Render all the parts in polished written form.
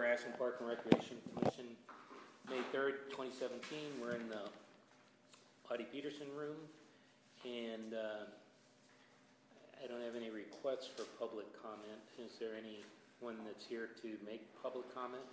for Ashland Park and Recreation Commission, May 3rd, 2017. We're in the Audie Peterson room, and I don't have any requests for public comment. Is there anyone that's here to make public comment?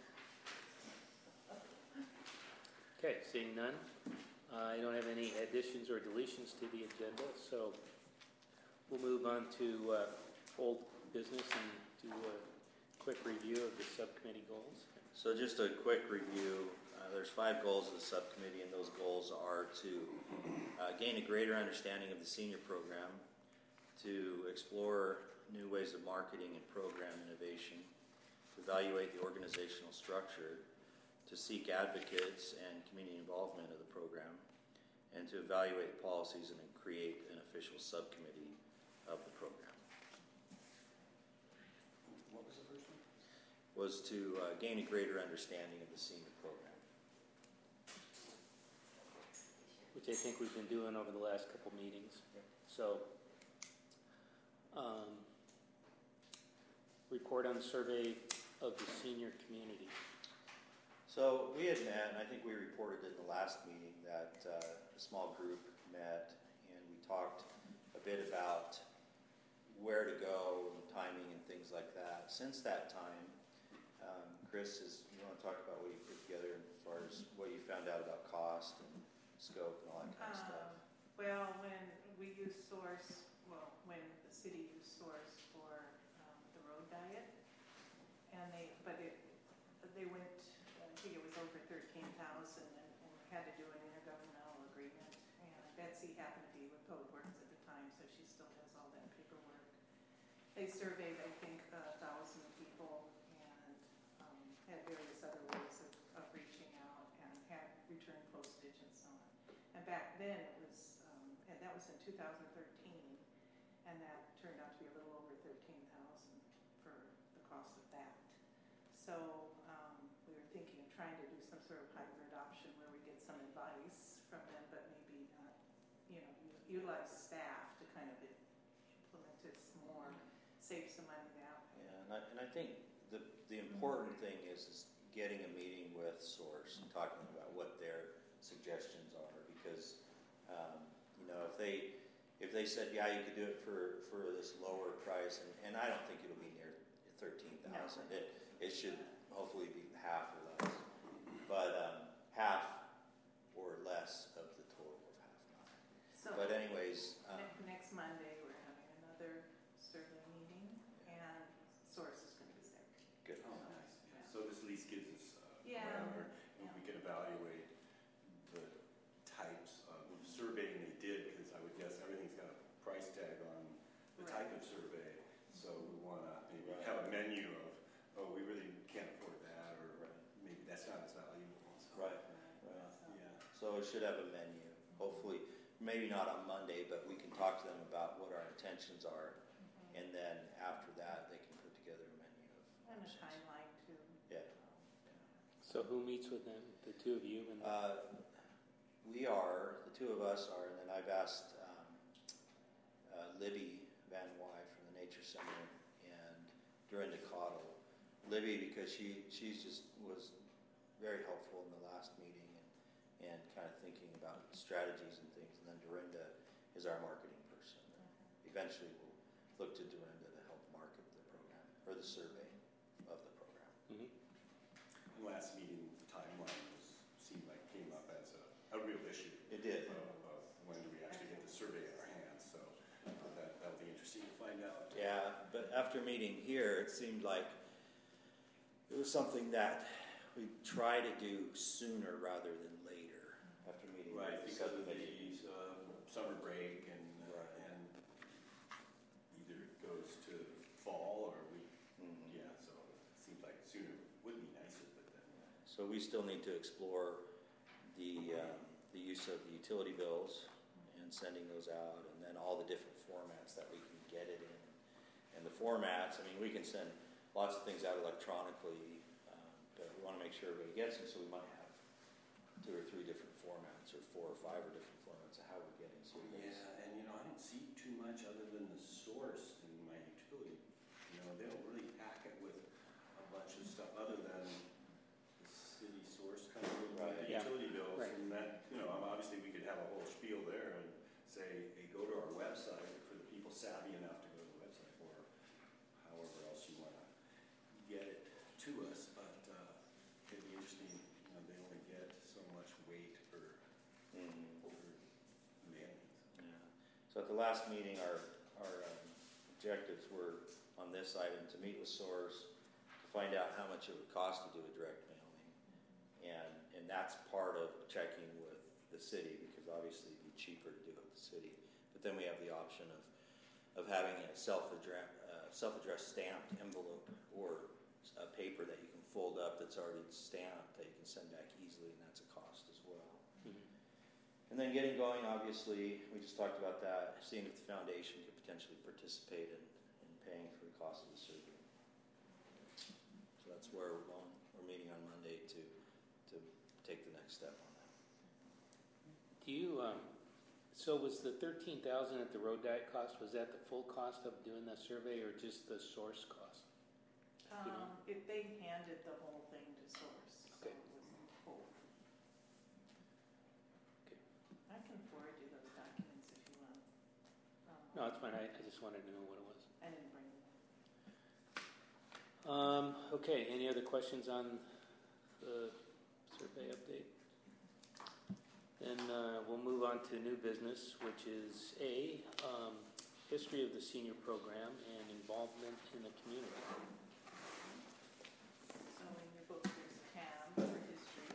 Okay, seeing none. I don't have any additions or deletions to the agenda, so we'll move on to old business and do a quick review of the subcommittee goals. So just a quick review. There's 5 goals of the subcommittee, and those goals are to gain a greater understanding of the senior program, to explore new ways of marketing and program innovation, to evaluate the organizational structure, to seek advocates and community involvement of the program, and to evaluate policies and create an official subcommittee of the program. What was the first one? Was to gain a greater understanding of the senior program. Which I think we've been doing over the last couple meetings. So, report on the survey of the senior community. So we had met, and I think we reported in the last meeting that a small group met, and we talked a bit about where to go and timing and things like that. Since that time, Chris, you want to talk about what you put together as far as what you found out about cost and scope and all that kind of stuff? Well, when we use Source, when the city used Source for the road diet, and they went, I think it was over 13,000, and had to do an intergovernmental agreement. And Betsy happened to be with Public Works at the time, so she still does all that paperwork. They surveyed, I think, 1,000 people, and had various other ways of reaching out, and had return postage and so on. And back then it was, and that was in 2013, and that turned out to be a little over 13,000 for the cost of that. So we were thinking of trying to do some sort of hybrid option where we get some advice from them, but maybe not, utilize staff to kind of implement this more, save some money that way. Yeah, and I think the important thing is getting a meeting with Source and talking about what their suggestions are, because if they said, yeah, you could do it for this lower price, and I don't think it'll be near 13,000. No. It should hopefully be half or less, but half or less of the total of $500,000. So but anyways, next Monday we're having another survey meeting, and Source is going to be there. Good. Oh, nice. Yeah. So this at least gives us whatever, and we can evaluate the types of surveying they did, because I would guess everything's got a price tag on the type of survey. So we want to maybe have a menu of, we really can't afford that, or maybe that's not as valuable. So. Right. Yeah. So it should have a menu. Hopefully, maybe not on Monday, but we can talk to them about what our intentions are, and then after that, they can put together a menu of and a timeline too. Yeah. So who meets with them? The two of you? And the two of us are, and then I've asked Libby Van Wy from the Nature Center and Dorinda Cottle. Libby, because she just was very helpful in the last meeting and kind of thinking about strategies and things. And then Dorinda is our marketing person. Eventually we'll look to Dorinda to help market the program, or the survey of the program. Mm-hmm. The last meeting timeline seemed like came up as a real issue. It did. Of when do we actually get the survey in our hands? So that'll be interesting to find out. Yeah, but after meeting here, it seemed like it was something that we try to do sooner rather than later. After meeting, right, because of the summer break, and either it goes to fall or we. Mm-hmm. Yeah, so it seems like sooner would be nicer, but then. So we still need to explore the use of the utility bills and sending those out, and then all the different formats that we can get it in. And the formats, I mean, we can send lots of things out electronically, but we want to make sure everybody gets them, so we might have 2 or 3 different formats, or 4 or 5 or different formats of how we're getting surveys. Yeah, and I don't see too much other than the Source in my utility. They don't really pack it with a bunch of stuff other than savvy enough to go to the website or however else you want to get it to us. But it'd be interesting. They only get so much weight per mailings. Yeah. So at the last meeting, our objectives were on this item to meet with Source, to find out how much it would cost to do a direct mailing, and that's part of checking with the city, because obviously it'd be cheaper to do it with the city. But then we have the option of having a self-addressed stamped envelope or a paper that you can fold up that's already stamped that you can send back easily, and that's a cost as well. And then getting going, obviously, we just talked about that, seeing if the foundation could potentially participate in paying for the cost of the survey. So that's where we're going. We're meeting on Monday to take the next step on that. Do you, so was the $13,000 at the road diet cost, was that the full cost of doing the survey or just the Source cost? If they handed the whole thing to Source, Okay. so it wasn't whole. Okay. I can forward you those documents if you want. No, it's fine. I just wanted to know what it was. I didn't bring them. Okay, any other questions on the survey update? Then we'll move on to new business, which is A, history of the senior program and involvement in the community. So in your book, there's a tab for history.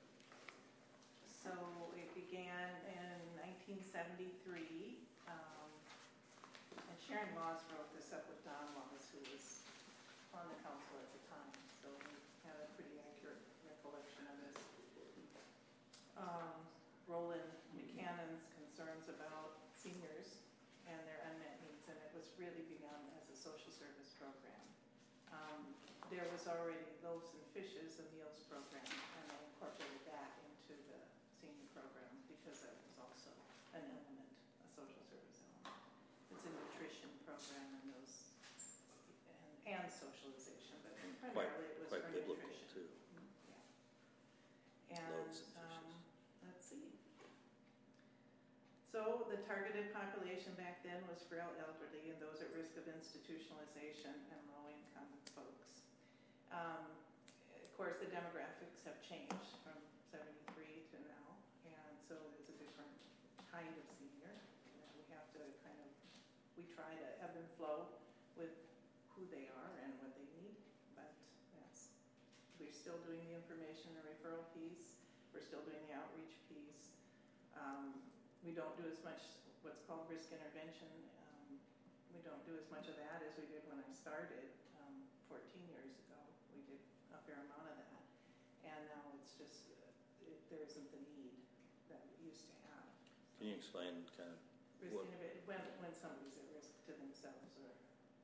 So it began in 1973, and Sharon Laws wrote this up with Don Laws, who was on the council at the time, so we have a pretty accurate recollection of this. Roland Buchanan's concerns about seniors and their unmet needs, and it was really begun as a social service program. There was already Loaves and Fishes, a meals program, and they incorporated that into the senior program because that was also an element, a social service element. It's a nutrition program and those, and socialization, but primarily it was Quite for biblical nutrition. too. Yeah. And Loaves and fishes. let's see. So the targeted population back then was frail elderly and those at risk of institutionalization and low-income folks. Of course, the demographics have changed from 73 to now, and so it's a different kind of senior. We have to we try to ebb and flow with who they are and what they need, but we're still doing the information and referral piece. We're still doing the outreach piece. We don't do as much what's called risk intervention. We don't do as much of that as we did when I started 14 years ago. We did a fair amount of that. And now it's just, there isn't the need that we used to have. Can you explain kind of Risk intervention, when somebody's at risk to themselves or,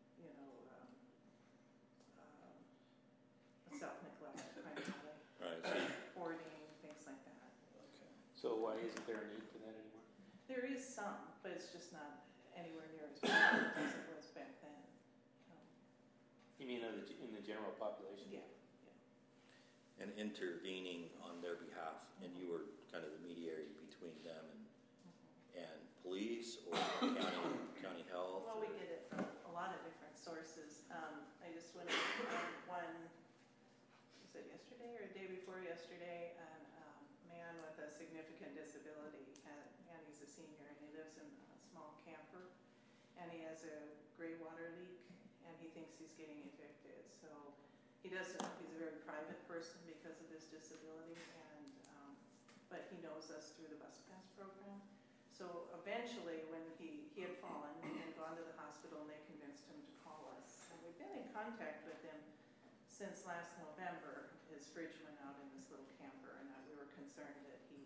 self-neglect primarily. Right. Hoarding, things like that. Okay. So why isn't there a need for that anymore? There is some, but it's just not anywhere near as prevalent as it was back then. You mean in the general population? Yeah. And intervening on their behalf, and you were kind of the mediator between them and police or county health? Well, we get it from a lot of different sources. I just went on one, was it yesterday or the day before yesterday, a man with a significant disability, and he's a senior, and he lives in a small camper, and he has a gray water leak, and he thinks he's getting evicted. So he doesn't, he's a very private person because of his disability, but he knows us through the bus pass program. So eventually, when he had fallen and gone to the hospital, and they convinced him to call us. And we've been in contact with him since last November. His fridge went out in this little camper, and we were concerned that he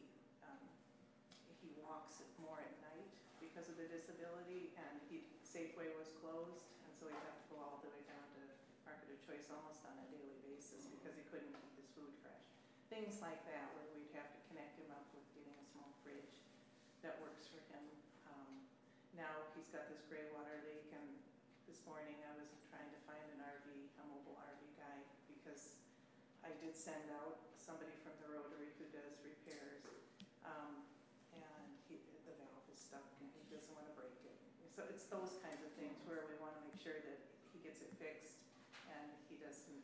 walks more at night because of the disability, and Safeway was closed, and so he'd have to go all the way down to Market of Choice almost on a daily basis because he couldn't keep his food fresh. Things like that, where we'd have to connect him up with getting a small fridge that works for him. Now he's got this gray water leak, and this morning I was trying to find a mobile RV guy, because I did send out somebody from the Rotary who does repairs, and the valve is stuck and he doesn't want to break it. So So it's those kinds of things where we want to make sure that he gets it fixed and he doesn't,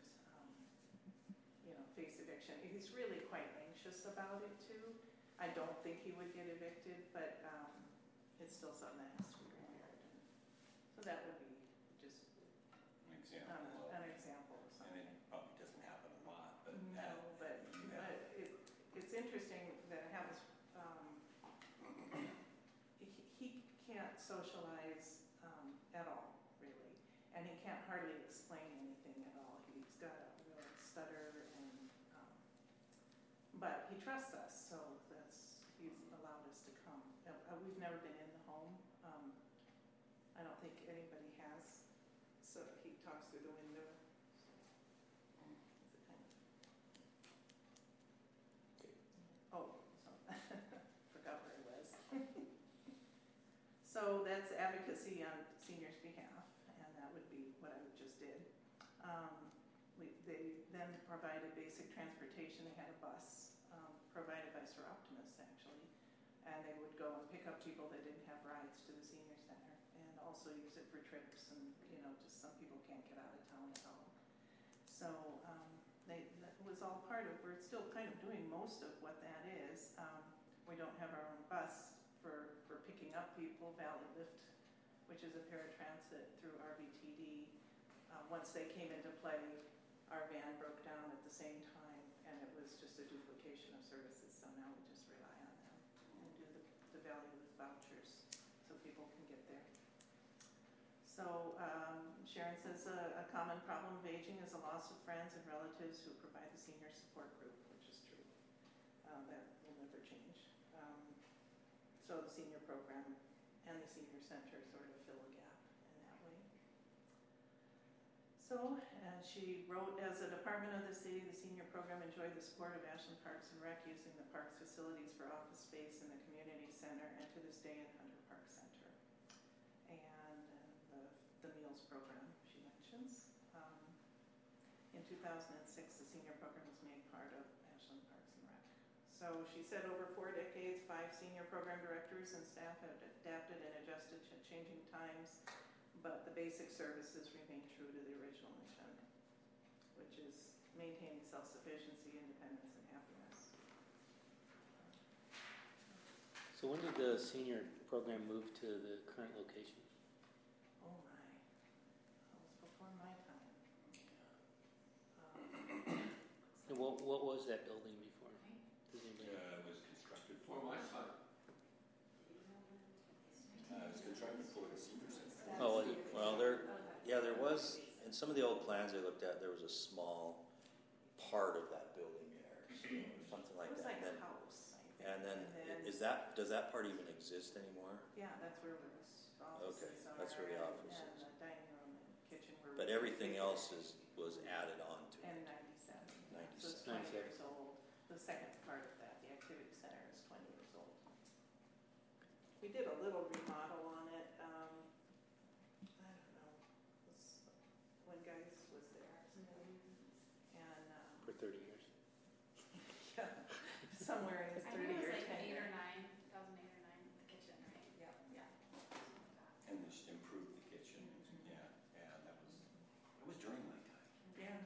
face eviction. He's really quite anxious about it too. I don't think he would get evicted, but it's still something that has to be repaired. So that would be just An example. an example of something. And it probably doesn't happen a lot, but No, but it's interesting that it happens. He can't socialize at all, really, and he can't hardly explain anything at all. He's got a real stutter, but he trusts us, so he's allowed us to come. We've never been in the home. I don't think anybody has, so he talks through the window. Forgot where he was. So that's advocacy on seniors' behalf, and that would be what I just did. They then provided basic transportation. They had a bus provided by Sir Optimus, actually, and they would go and pick up people that didn't have rides to the senior center, and also use it for trips, and just some people can't get out of town at all. So that was all part of. We're still kind of doing most of what that is. We don't have our own bus for picking up people. Valley Lift, which is a paratransit through RVTD. Once they came into play, our van broke down at the same time, and it was just a duplication of services. So now we just rely on them and do the Valley Lift vouchers so people can get there. So Sharon says a common problem of aging is the loss of friends and relatives who provide the senior support group, which is true. That will never change. So the senior program and the senior center sort of fill a gap in that way. So, and she wrote, as a department of the city, the senior program enjoyed the support of Ashland Parks and Rec, using the park's facilities for office space in the community center, and to this day in Hunter Park Center. And the meals program she mentions. In 2006, the senior program was made part of Ashland Parks and Rec. So she said over 4 decades, 5 senior program directors and staff have adapted and adjusted to changing times, but the basic services remain true to the original mission, which is maintaining self-sufficiency, independence, and happiness. So when did the senior program move to the current location? Oh my, that was before my time. And what was that building before? Does anybody know? it was constructed for my son. It was constructed for the senior center. Oh, was it? Well, there was, in some of the old plans I looked at, there was a small part of that building there, so something like It was that. like a house, I think. And then, does that part even exist anymore? Yeah, that's where the offices are. That's where the office and is. the dining room and kitchen were. But everything else was added on to And it. 97. 97. So it's 20 years old. The second part of that, the activity center, is 20 years old. We did a little remodel on it. I don't know. It was when Guys was there. And For 30 years. yeah, somewhere in his I think it 30-year was like tenure. 2008 or 9, the kitchen, right? Yeah. Yeah. And they just improved the kitchen. Yeah, that was during my time. Yeah.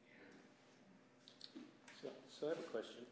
So I have a question.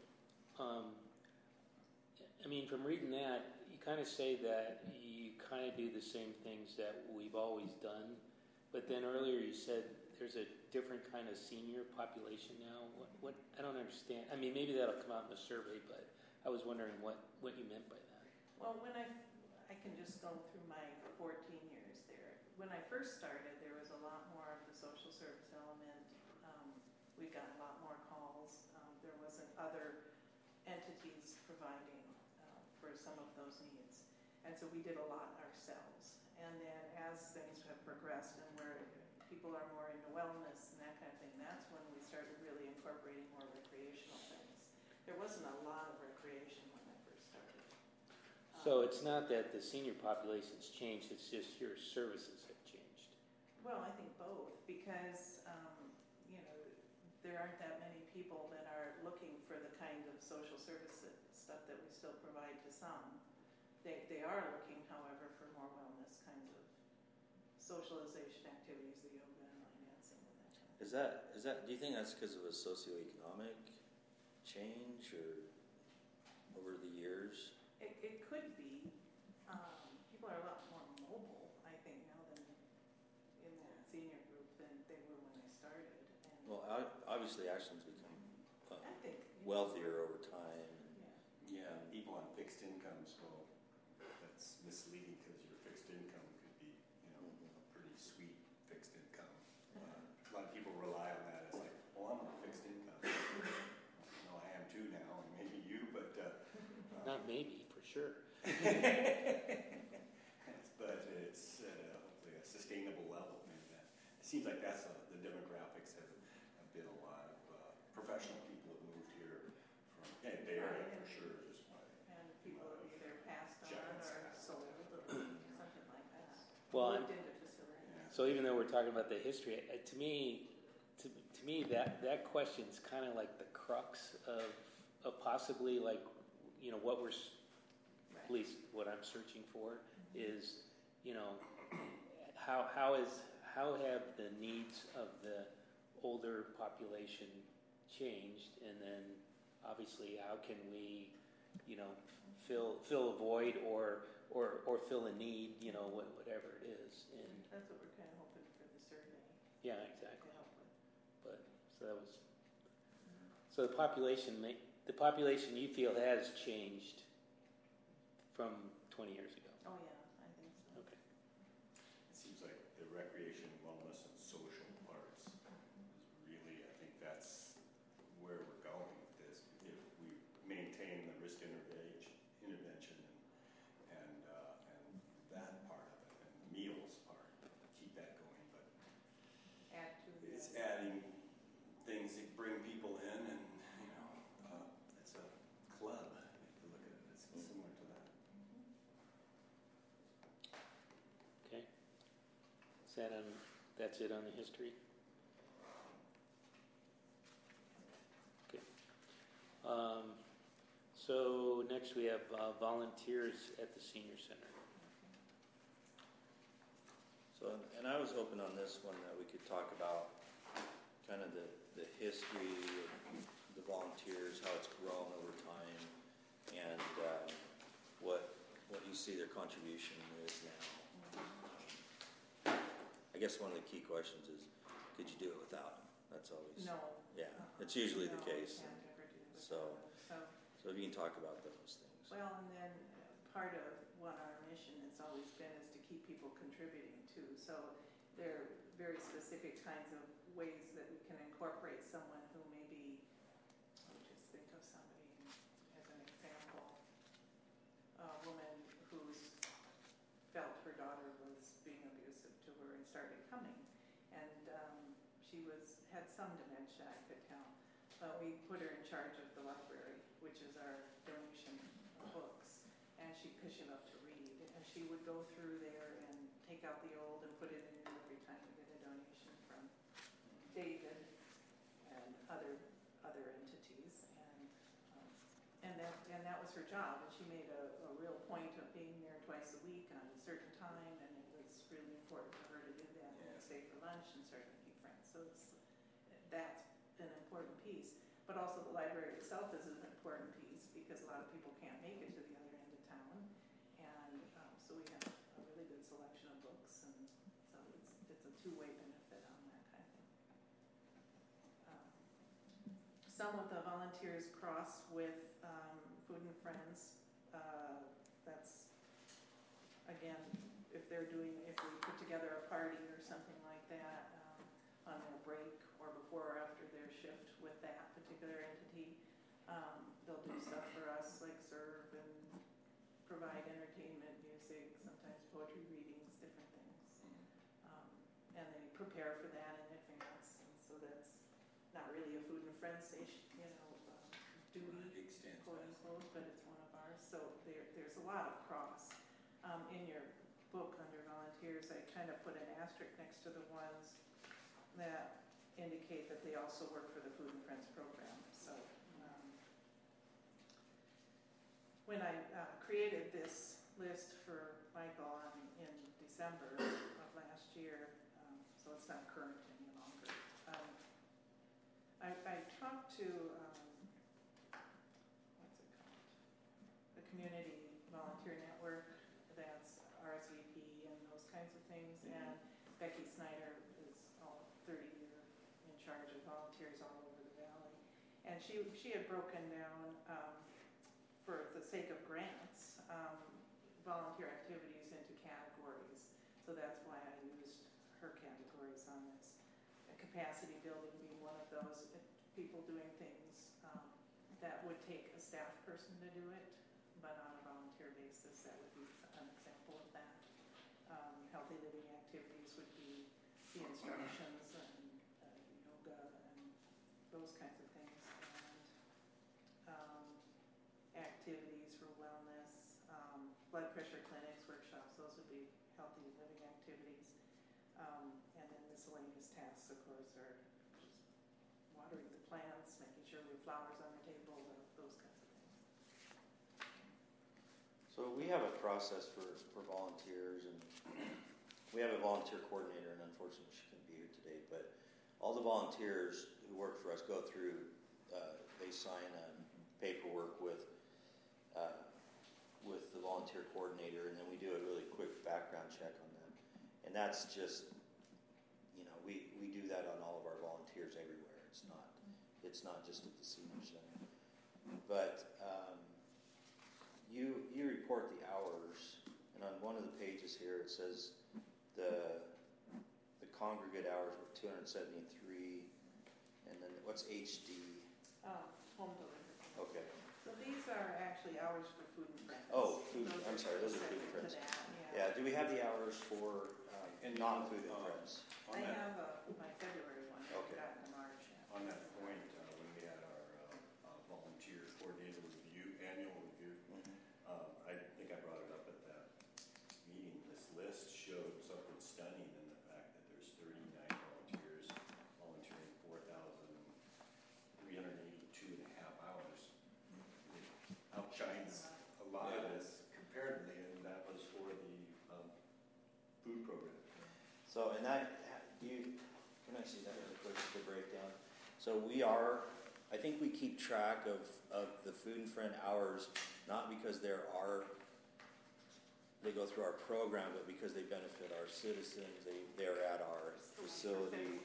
I mean, from reading that, you kind of say that you kind of do the same things that we've always done, but then earlier you said there's a different kind of senior population now. What I don't understand. I mean, maybe that'll come out in the survey, but I was wondering what you meant by that. Well, when I can just go through my 14 years there. When I first started, there was a lot more of the social service element. We got a lot more calls. There wasn't other entities providing for some of those needs. And so we did a lot ourselves. And then as things have progressed and where people are more into wellness and that kind of thing, that's when we started really incorporating more recreational things. There wasn't a lot of recreation when I first started. So it's not that the senior population's changed, it's just your services have changed. Well, I think both, because there aren't that many people that are looking for the kind of social service stuff that we still provide to some. They are looking, however, for more wellness kinds of socialization activities, the yoga and line dancing and that kind of thing. Is that? Do you think that's because of a socioeconomic change or over the years? It could be. People are a lot more mobile, I think, now than in that senior group than they were when they started. And Well, obviously Ashland's become I think wealthier over time. Yeah. Yeah, people on fixed incomes, well, that's misleading because your fixed income could be, a pretty sweet fixed income. A lot of people rely on that as like, well, I'm on a fixed income. No, I am too now, and maybe you, but Not maybe, for sure. but it's at hopefully a sustainable level. Maybe that it seems like that's the demographics have been a lot of professional people have moved here from Bay Area for sure. Just by And people have either passed on Giants or passed. sold or something like that. Well, Moved into facilities. Yeah. So even though we're talking about the history, to me, that question's kind of like the crux of possibly like, what we're, at least what I'm searching for is, how have the needs of the older population changed, and then obviously how can we, fill a void or fill a need, whatever it is, and That's what we're kind of hoping for the survey yeah, to exactly. help with. But so the population you feel has changed from 20 years ago. Oh, yeah, I think so. Okay. It seems like the recreation, wellness, and social parts is really, I think that's where we're going with this. If we maintain the risk intervention and that part of it, and the meals part, keep that going. But Add to the. it's adding things that bring people in, and it's a club. If you look at it, it's similar to that. Okay. That's it on the history? Okay. So next we have volunteers at the senior center. So, and I was hoping on this one that we could talk about kind of the history of the volunteers, how it's grown over time, and what you see their contribution is now. I guess one of the key questions is, could you do it without them? That's always No. Yeah, it's usually the No, case. we can't ever do it So- without them. So if you can talk about those things. Well, and then part of what our mission has always been is to keep people contributing too. So there are very specific kinds of ways that we can incorporate someone who maybe, let me just think of somebody as an example, a woman who's felt her daughter was being abusive to her and started coming. And she had some dementia, I could tell. But we put her in charge of the library, which is our donation of books. And because she loved to read. And she would go through there and take out the old and put it in every time we get a donation from David and other entities. And that was her job. And she made a real point of being there twice a week on a certain time. And it was really important for her to do that and stay for lunch and start making friends. So that's an important piece. But also the library itself is an important piece because a lot of people can't make it to the other end of town. And so we have a really good selection of books. And so it's a two-way benefit on that kind of thing. Some of the volunteers cross with Food and Friends. That's, again, if we put together a party or something like that on their break or before or after their shift with that particular entity, they'll do stuff for us like serve and provide entertainment, music, sometimes poetry readings, different things. And they prepare for that in advance. And so that's not really a Food and Friends station, duty, quote unquote, but it's one of ours. So there's a lot of cross. In your book under volunteers, I kind of put an asterisk next to the ones that indicate that they also work for the Food and Friends program. So when I created this list for Michael in December of last year, it's not current any longer. I talked to, what's it called? The Community Volunteer Network, that's RSVP and those kinds of things, and Becky Snyder is 30-year in charge of volunteers all over the valley. And she had broken down, for the sake of grants, volunteer activities into categories. So that's why I used her categories on this. Capacity building being one of those, people doing things that would take a staff person to do it, but on a volunteer basis, that would be an example of that. Healthy living activities would be the instructions and yoga and those kinds of things. And activities for wellness, blood pressure clinics, workshops, those would be healthy living activities. And then miscellaneous tasks, of course, are just watering the plants, making sure we have flowers on the table, those kinds of things. So we have a process for volunteers, and we have a volunteer coordinator, and unfortunately she couldn't be here today, but all the volunteers who work for us go through, they sign paperwork with the volunteer coordinator, and then we do a really quick background check on them. And that's just, we do that on all of our volunteers everywhere. It's not just at the senior center. But you report the hours, and on one of the pages here it says the congregate hours were 273, and then what's HD? Home delivery. Okay. So these are actually hours for food and friends. Oh, food. I'm sorry, those are food and friends. Yeah. Do we have the hours for non-food and friends? I have my February one. Okay. I got in March. Yeah. On that point, when we had our volunteer coordinator review, annual review, I think I brought it up at that meeting. This list showed something stunning in the fact that there's 39 volunteers volunteering 4,382 and a half hours. It outshines a lot of this comparatively, and that was for the food program. So, and that, can I see that as a quick breakdown? So I think we keep track of the Food and Friend hours, not because they go through our program, but because they benefit our citizens, they're at our facility.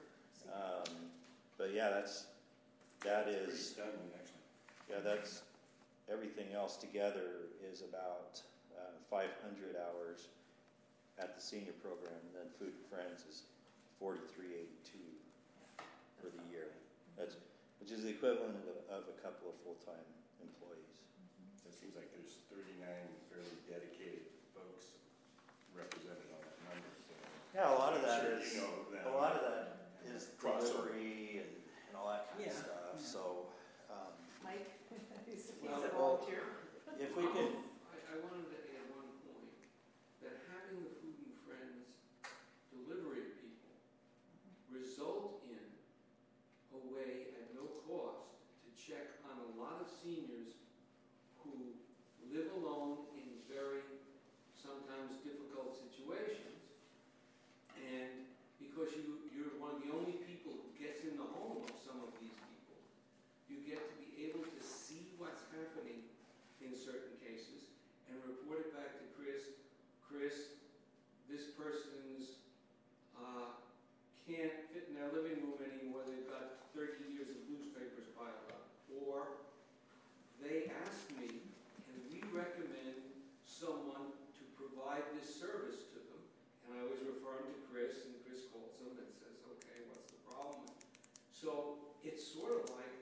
But yeah, that Pretty is, stunning, actually. yeah, that's, everything else together is about 500 hours at the senior program, and then Food and Friends is 4,382 for the year. Which is the equivalent of a couple of full-time employees. It seems like there's 39 fairly dedicated folks represented on that number. So Yeah, a lot of that sure is you know that. a lot of that is Crossover. delivery and all that kind of stuff. Yeah. So Mike, he's a Well, volunteer. if we could, I wanted to add one point, that having the Food and Friends delivery people result in a way at no cost to check on a lot of seniors who live alone in very sometimes difficult situations, and because you're one of the only people who gets in the home of some of these people, you get to be able to see what's happening in certain cases and report it back to Chris. Chris, this person's can't fit in their living room anymore. They've got 30 years of newspapers piled up. Or they asked me, can we recommend someone to provide this service to them? And I always refer them to Chris, and Chris calls them and says, okay, what's the problem? So it's sort of like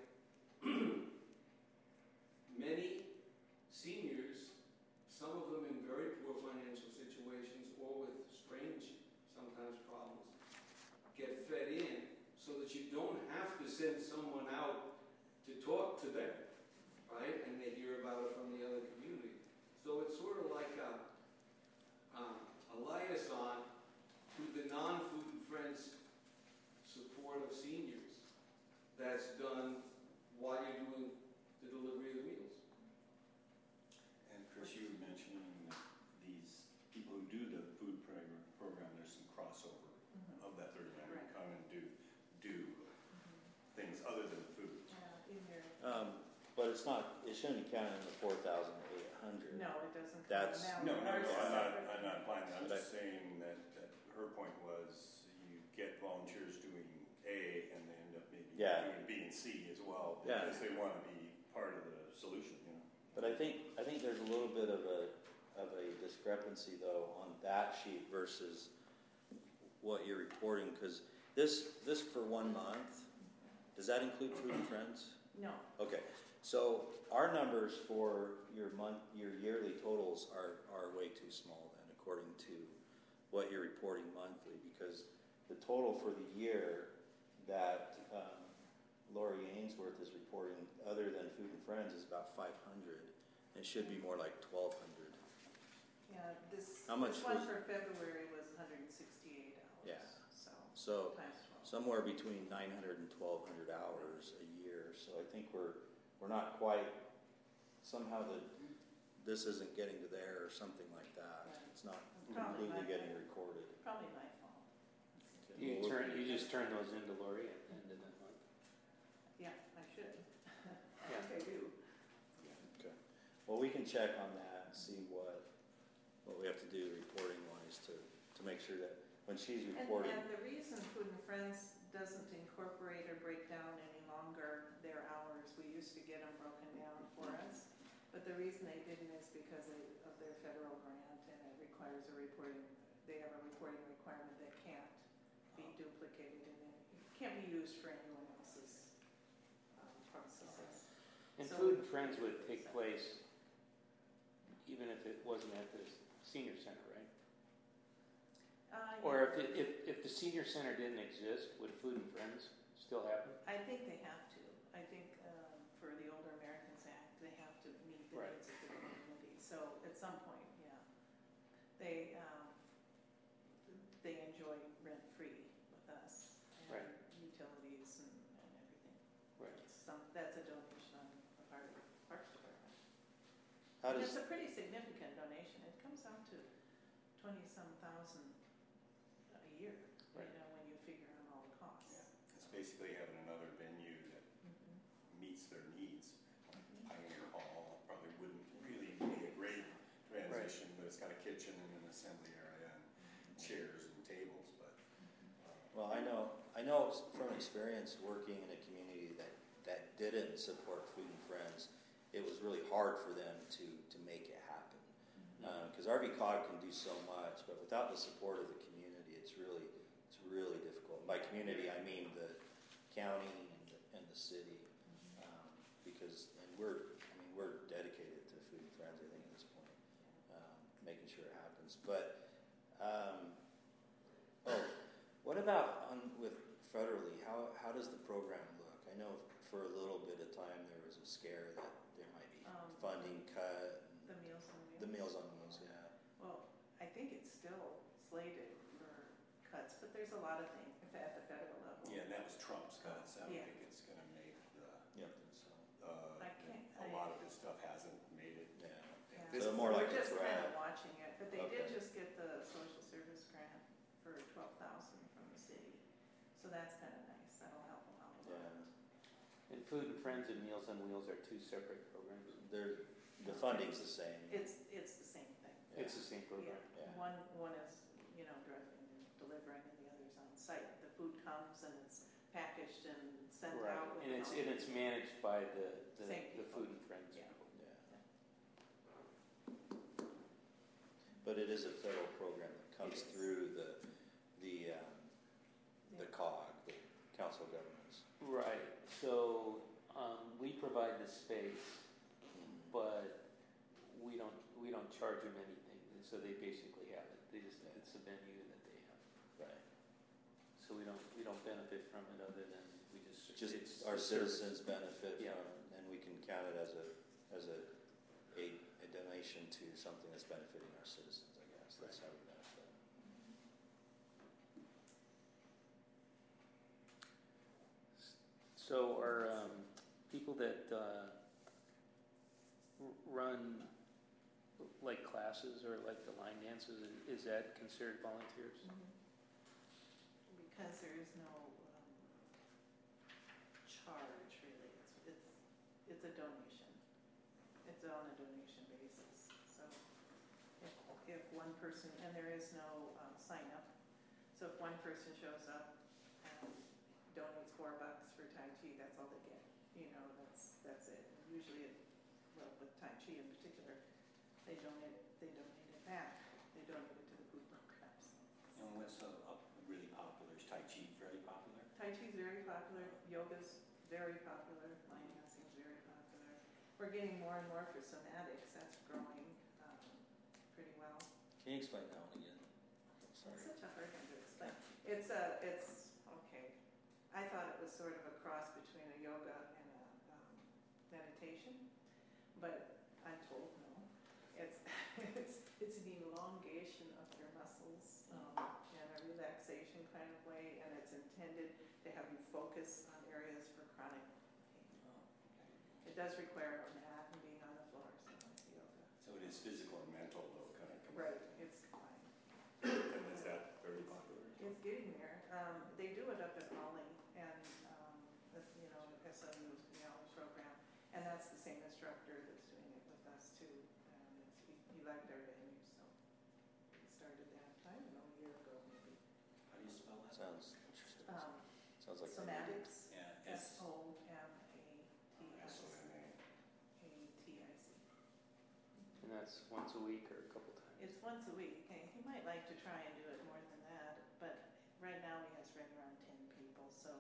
many seniors, some of them in very poor financial situations or with strange, sometimes problems, get fed in so that you don't have to send someone out to talk to them, right? And they hear about it from the other community. So it's sort of like a liaison to the non-Food and Friends support of seniors that's done while you're doing the delivery of the meals. And Chris, you were mentioning that these people who do the food program, there's some crossover of that 39 But it's not, it shouldn't be counted in the 4,800. No, it doesn't. That's- No, Ours is separate. I'm not implying that. I'm But- just saying that her point was you get volunteers doing A and they end up maybe Yeah. doing B and C as well Yeah. because they want to be part of the solution, you know. But I think there's a little bit of a discrepancy though on that sheet versus what you're reporting, because this for 1 month, does that include Food and Friends? No, Okay, so our numbers for your yearly totals are way too small then, according to what you're reporting monthly, because the total for the year that Lori Ainsworth is reporting, other than Food and Friends, is about 500. It should be more like 1,200. yeah, this How much one was- for February was $168. Yeah. So So times 12. somewhere between 900 and 1,200 hours a year. So I think we're not quite, somehow this isn't getting to there or something like that. Right. It's not Probably completely my getting fault. recorded. Probably my fault. You just turn those into Lori at the end of the month. Yeah, I should. I Yeah. think I do. Okay. Well, we can check on that and see what we have to do reporting wise to make sure that when she's reporting. And the reason Food and Friends doesn't incorporate or break down any longer their hours, we used to get them broken down for us, but the reason they didn't is because of their federal grant, and it requires a reporting, they have a reporting requirement that can't be duplicated, and it can't be used for anyone else's processes. And So- Food and Friends would take place even if it wasn't at the senior center, right? Or if the senior center didn't exist, would Food and Friends still happen? I think they have to. I think for the Older Americans Act, they have to meet the Right. needs of the community. So at some point, yeah, they enjoy rent-free with us and Right. utilities and everything. Right. That's a donation on the part of the Parks Department. How And does, it's a pretty significant donation. It comes out to 20-some thousand a year, Right. when you figure on all the costs. Yeah. It's basically having another venue that meets their needs. Pioneer Hall probably wouldn't really be a great transition, but it's got a kitchen and an assembly area and chairs and tables, but. well, I know from experience working in a community that didn't support Food and Friends, it was really hard for them to make it happen. Because RV-COG can do so much, but without the support of the community, it's really difficult. By community, I mean the county and the city, because we're dedicated to Food and Friends. I think at this point, making sure it happens. But what about with federally? How does the program look? I know for a little bit of time there was a scare that there might be funding cut. The Meals on Wheels. The Meals on Wheels, yeah. Well, I think it's still slated for cuts, but there's a lot of things at the federal level. Yeah, and that was Trump's cuts. I don't Yeah. think it's gonna make Yep. So, a lot of his stuff hasn't made it. yeah. Yeah. This So is more like We're a just kind threat. of watching it, but they Okay. did just get the social service grant for $12,000 from the city, so that's kind of nice. That'll help them out a lot. Yeah. And Food and Friends and Meals on Wheels are two separate programs. The funding's the same. It's the same thing. Yeah. It's the same program. Yeah. One is directing and delivering, and the other's on site. The food comes and it's packaged and sent Right, out. with and it's all- managed by the Same people. Food and Friends Yeah. people. Yeah. But it is a federal program that comes It is. through the COG, the Council of Governments. Right, so we provide the space, but we don't charge them anything, and so they basically have it. It's a venue that they have. Right. So we don't benefit from it other than we just Just it's our a service. citizens benefit Yeah. from it, and we can count it as a donation to something that's benefiting our citizens, I guess. That's how we benefit. So are people that run like classes or like the line dances, is that considered volunteers? Because there is no charge really. It's it's a donation. It's on a donation basis. So if one person, and there is no sign up, so if one person shows up and donates $4 for Tai Chi, that's all they get. You know, that's it. Usually, with Tai Chi in particular, they donate it back. They donate it to the food programs. And what's really popular? Is Tai Chi fairly popular? Tai Chi is very popular. Yoga's very popular. Line dancing is very popular. We're getting more and more for somatics. That's growing pretty well. Can you explain that one again? Sorry. It's such a hard one to explain. It's okay. I thought it was sort of a cross between a yoga and a meditation, but I'm told no. It's an elongation of your muscles in a relaxation kind of way, and it's intended to have you focus on areas for chronic pain. Oh, okay. It does require a mat and being on the floor, so it's yoga. So it is physical and mental though, kind of. Right, it's fine. And is that very popular? It's getting there. They do it up at Raleigh and, SMU, program. And that's the same instructor that's doing it with us too. And he liked our venue, so we started that, I don't know, a year ago maybe. How do you spell that? Sounds interesting. Sounds like Somatics, Yeah, SOMATIC. S-O-M-A. And that's once a week or a couple times? It's once a week. Okay? He might like to try and do it more than that, but right now he has right around 10 people, so,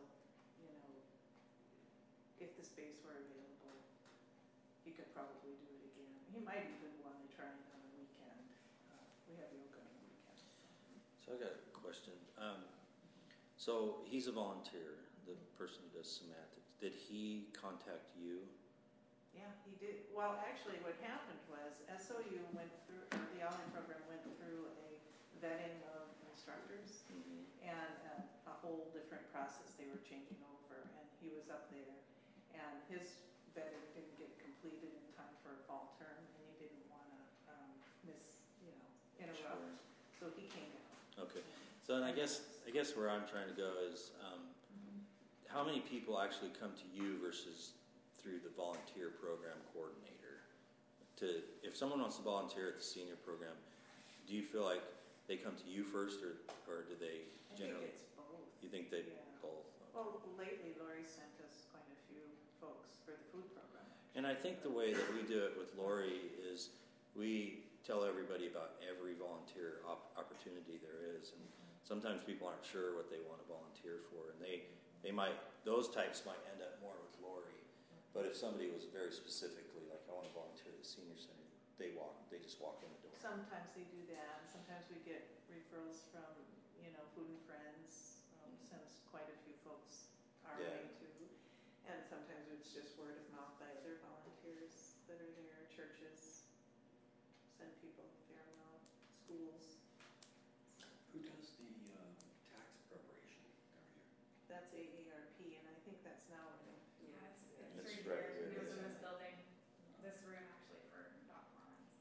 if the space were available, he could probably do it again. He might even want to try it on a weekend. We have yoga on the weekend. So I got a question. So he's a volunteer, the person who does somatics. Did he contact you? Yeah, he did. Well, actually, what happened was SOU went through, the Ollie program went through a vetting of instructors and a whole different process they were changing over. And he was up there, and his vetting didn't get completed in time for a fall term, and he didn't want to interrupt. Sure. So he came out. Okay. So then I guess where I'm trying to go is how many people actually come to you versus through the volunteer program coordinator? If someone wants to volunteer at the senior program, do you feel like they come to you first, or do they generally? I think it's both. You think they Yeah. both? Okay. Well, lately Lori sent us quite a few folks for the food program. And I think the way that we do it with Lori is we tell everybody about every volunteer opportunity there is, and sometimes people aren't sure what they want to volunteer for, and those types might end up more with Lori. But if somebody was very specifically like, I want to volunteer at the senior center, they just walk in the door. Sometimes they do that. Sometimes we get referrals from, Food and Friends, sends quite a few folks our way too. And sometimes it's just word of mouth by other volunteers that are there, churches, send people a fair amount, schools. Who does the tax preparation every year? That's AARP, and I think that's now in. Yeah, It's it's right right here. here. It was in this building, this room actually for dog farms.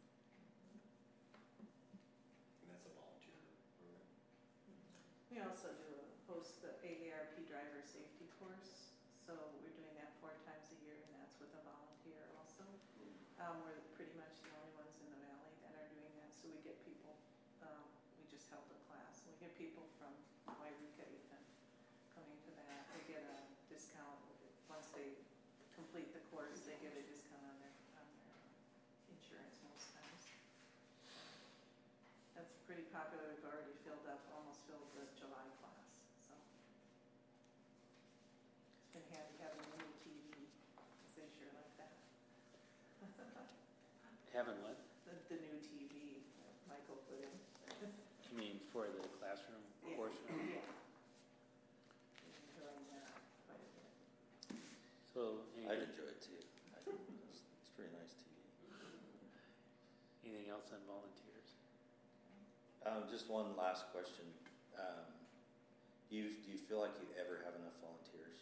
And that's a volunteer program. We also host the AARP driver safety course, so we're doing that 4 times a year, and that's with a volunteer also. We're pretty much the only ones in the valley that are doing that, so we get people, we just held a class, we get people from Wairika even coming to that. They get a discount once they complete the course, they get a discount on their insurance most times. That's pretty popular. We've already almost filled the July class, so it's been handy having a new TV, because they sure like that. Having what? The new TV that Michael put in. You mean for the classroom portion? Yeah. Enjoying that quite a bit. So, I'd enjoy it too. It's pretty nice TV. anything else on volunteers? Just one last question. Do you feel like you ever have enough volunteers?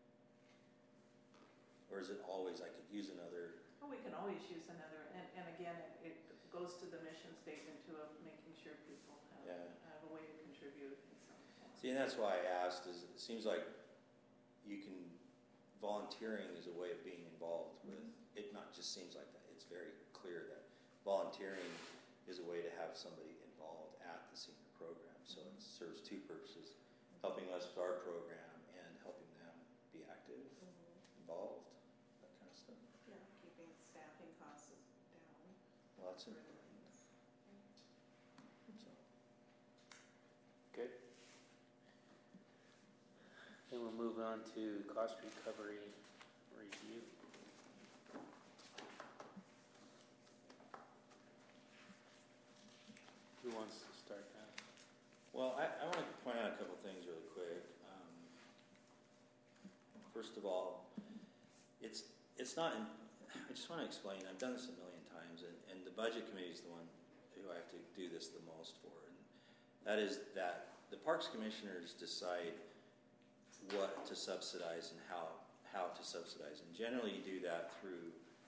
Or is it always, I could use another? Well, we can always use another, and again, it goes to the mission statement too, of making sure people have a way to contribute in some form. See, and that's why I asked, is it seems like you can volunteering is a way of being involved with. It not just seems like that. It's very clear that volunteering is a way to have somebody involved at the senior program. So it serves two purposes: helping us with our program and helping them be active, involved, that kind of stuff. Yeah, keeping staffing costs down. Well, that's important. So, Good. Then we'll move on to cost recovery review. Who wants to start that? well, I want to point out a couple things really quick. First of all, it's not. I just want to explain. I've done this a million times, and the budget committee is the one who I have to do this the most for, and that is that the Parks Commissioners decide what to subsidize and how to subsidize, and generally you do that through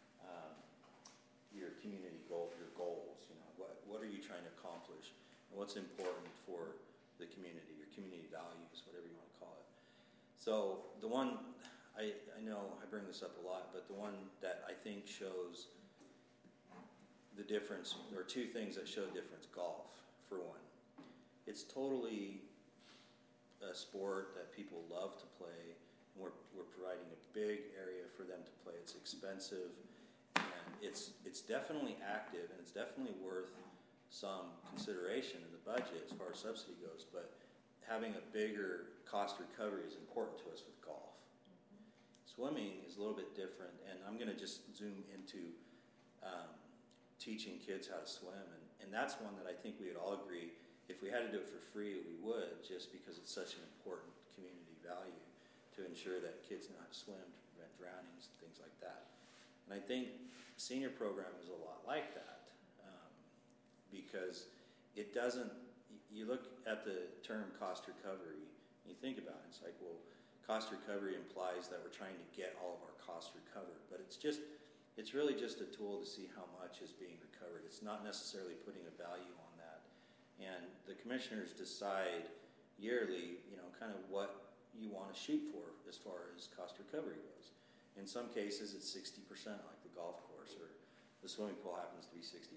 your community goal, your goals. You know, what are you trying to accomplish, and what's important for the community, your community values, whatever you want to call it. So the one I know I bring this up a lot, but the one that I think shows the difference, or two things that show difference: golf, for one. It's totally a sport that people love to play, and we're providing a big area for them to play. It's expensive, and it's definitely active, and it's definitely worth some consideration in the budget as far as subsidy goes. But having a bigger cost recovery is important to us with golf. Swimming is a little bit different, and I'm going to just zoom into teaching kids how to swim, and that's one that I think we would all agree, if we had to do it for free, we would, just because it's such an important community value to ensure that kids know how to swim, to prevent drownings and things like that. And I think senior program is a lot like that, because it doesn't, you look at the term cost recovery, and you think about it, it's like, well, cost recovery implies that we're trying to get all of our costs recovered, but it's really just a tool to see how much is being recovered. It's not necessarily putting a value on that. And the commissioners decide yearly, kind of what you want to shoot for as far as cost recovery goes. In some cases, it's 60%, like the golf course, or the swimming pool happens to be 60%.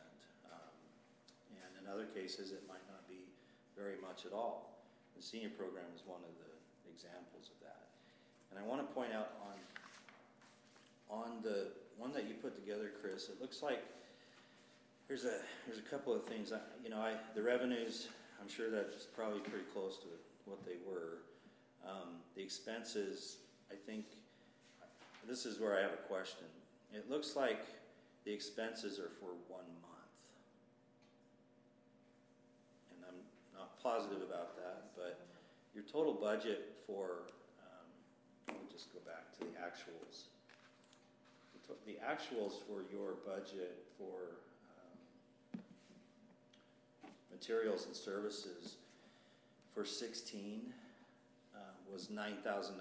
And in other cases, it might not be very much at all. The senior program is one of the examples of that. And I want to point out on the one that you put together, Chris, it looks like there's a couple of things. The revenues, I'm sure that's probably pretty close to what they were. The expenses, I think, this is where I have a question. It looks like the expenses are for 1 month. And I'm not positive about that, but your total budget for, let me just go back to the actuals. The actuals for your budget for materials and services for 16 was $9,933,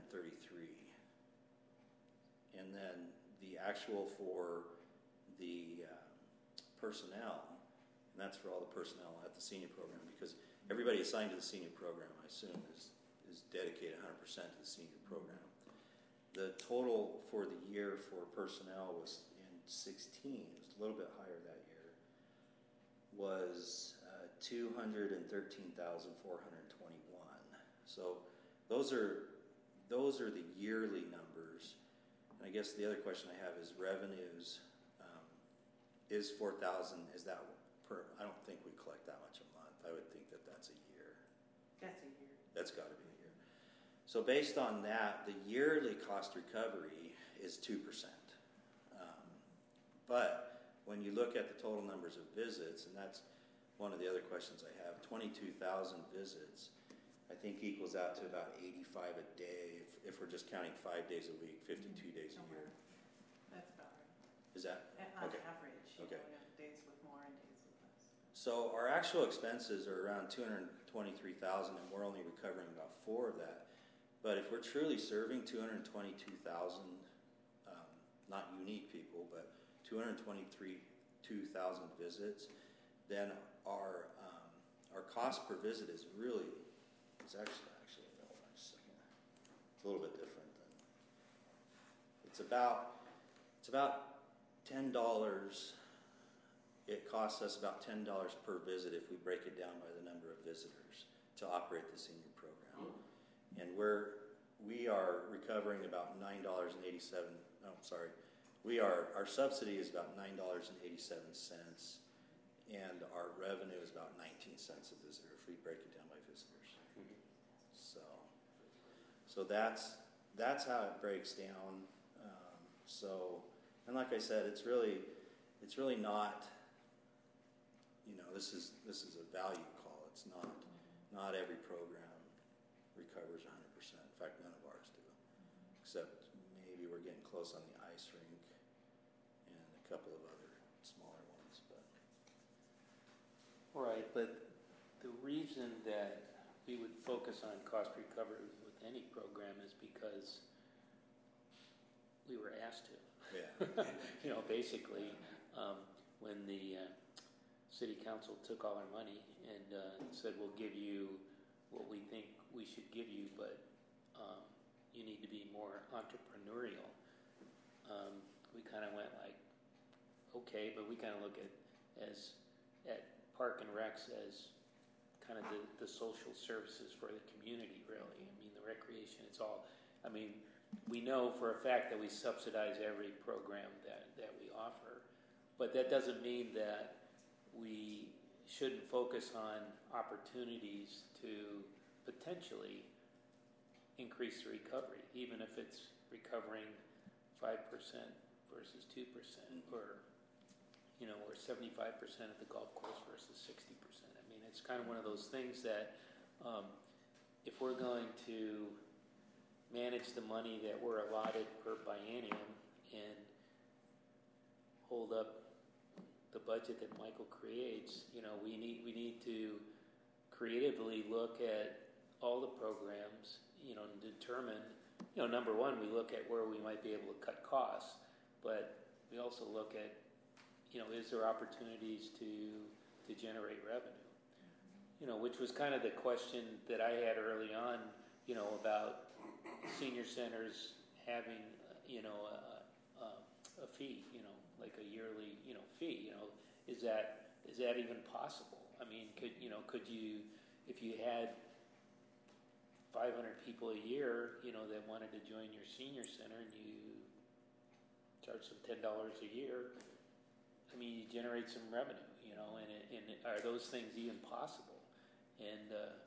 and then the actual for the personnel, and that's for all the personnel at the senior program, because everybody assigned to the senior program, I assume, is dedicated 100% to the senior program. The total for the year for personnel was in 16, it was a little bit higher that year, was $213,421. So those are the yearly numbers. And I guess the other question I have is revenues. Is $4,000? Is that per? I don't think we collect that much a month. I would think that that's a year. That's a year. That's got to be a year. So based on that, the yearly cost recovery is 2%. But when you look at the total numbers of visits, and that's one of the other questions I have, 22,000 visits, I think equals out to about 85 a day if we're just counting 5 days a week, 52 days a year. That's about right. Is that? On Okay. average, Okay. we have days with more and days with less. So our actual expenses are around $223,000, and we're only recovering about 4 of that. But if we're truly serving 222,000, not unique people, but 223,000 visits, then our cost per visit is actually no, just a second. It's a little bit different than It's about $10. It costs us about $10 per visit if we break it down by the number of visitors to operate the senior program. And we are recovering about $9.87. No, sorry. Our subsidy is about $9.87, and our revenue is about 19 cents a visitor if we break it down by visitors. So that's how it breaks down. And like I said, it's really not. This is a value call. It's not every program recovers 100%. In fact, none of ours do, except maybe we're getting close on the ice rink and a couple of other smaller ones. Right, but the reason that we would focus on cost recovery with any program is because we were asked to. Yeah. Basically, when the city council took all our money and said, we'll give you what we think we should give you, but you need to be more entrepreneurial. We kind of went like, okay, but we kind of look at Park and Recs as kind of the social services for the community, really. I mean, the recreation, it's all, we know for a fact that we subsidize every program that we offer, but that doesn't mean that we shouldn't focus on opportunities to potentially increase the recovery, even if it's recovering 5% versus 2%, or 75% at the golf course versus 60%. It's kind of one of those things that if we're going to manage the money that we're allotted per biennium and hold up the budget that Michael creates, we need to creatively look at all the programs, and determine, number one, we look at where we might be able to cut costs, but we also look at, is there opportunities to generate revenue? Which was kind of the question that I had early on, about senior centers having, a fee, like a yearly, fee. Is that even possible? Could you, if you had 500 people a year, that wanted to join your senior center, and you charge them $10 a year, you generate some revenue, and are those things even possible? And,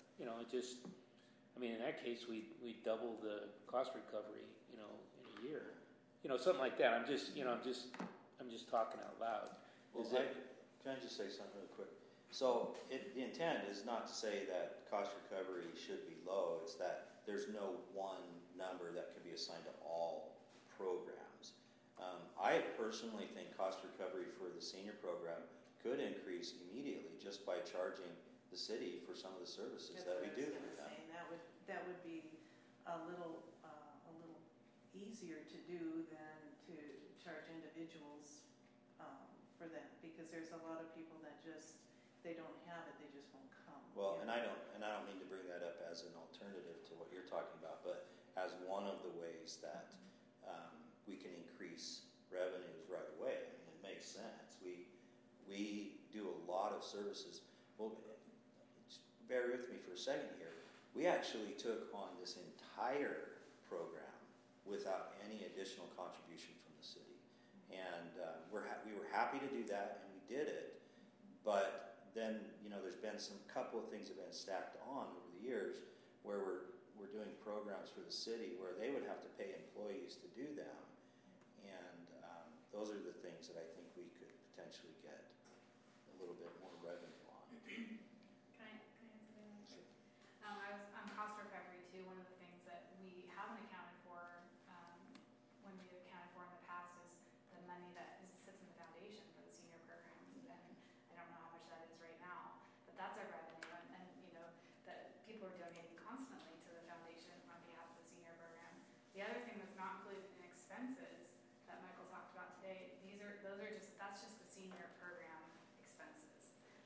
in that case, we double the cost recovery, in a year, something like that. I'm just talking out loud. Can I just say something real quick? So the intent is not to say that cost recovery should be low. It's that there's no one number that can be assigned to all programs. I personally think cost recovery for the senior program could increase immediately just by charging the city for some of the services that we do for them. That would be a little easier to do than to charge individuals for that, because there's a lot of people that just, they don't have it, they just won't come. Well, and I don't mean to bring that up as an alternative to what you're talking about, but as one of the ways that we can increase revenues right away. It makes sense. We do a lot of services. Well, just bear with me for a second here. We actually took on this entire program without any additional contribution from the city, and we were happy to do that, and we did it. But then, there's been some couple of things that have been stacked on over the years where we're doing programs for the city where they would have to pay employees to do them, and those are the things that I think we could potentially get a little bit more revenue on. Can I answer that? Sure. I was on cost recovery too. One of the things that we haven't accounted for, when we've accounted for in the past, is the money that sits in the foundation for the senior programs. And I don't know how much that is right now, but that's our revenue. And that people are donating constantly to the foundation on behalf of the senior program. The other thing that's not included in expenses that Michael talked about today, that's just the senior program expenses.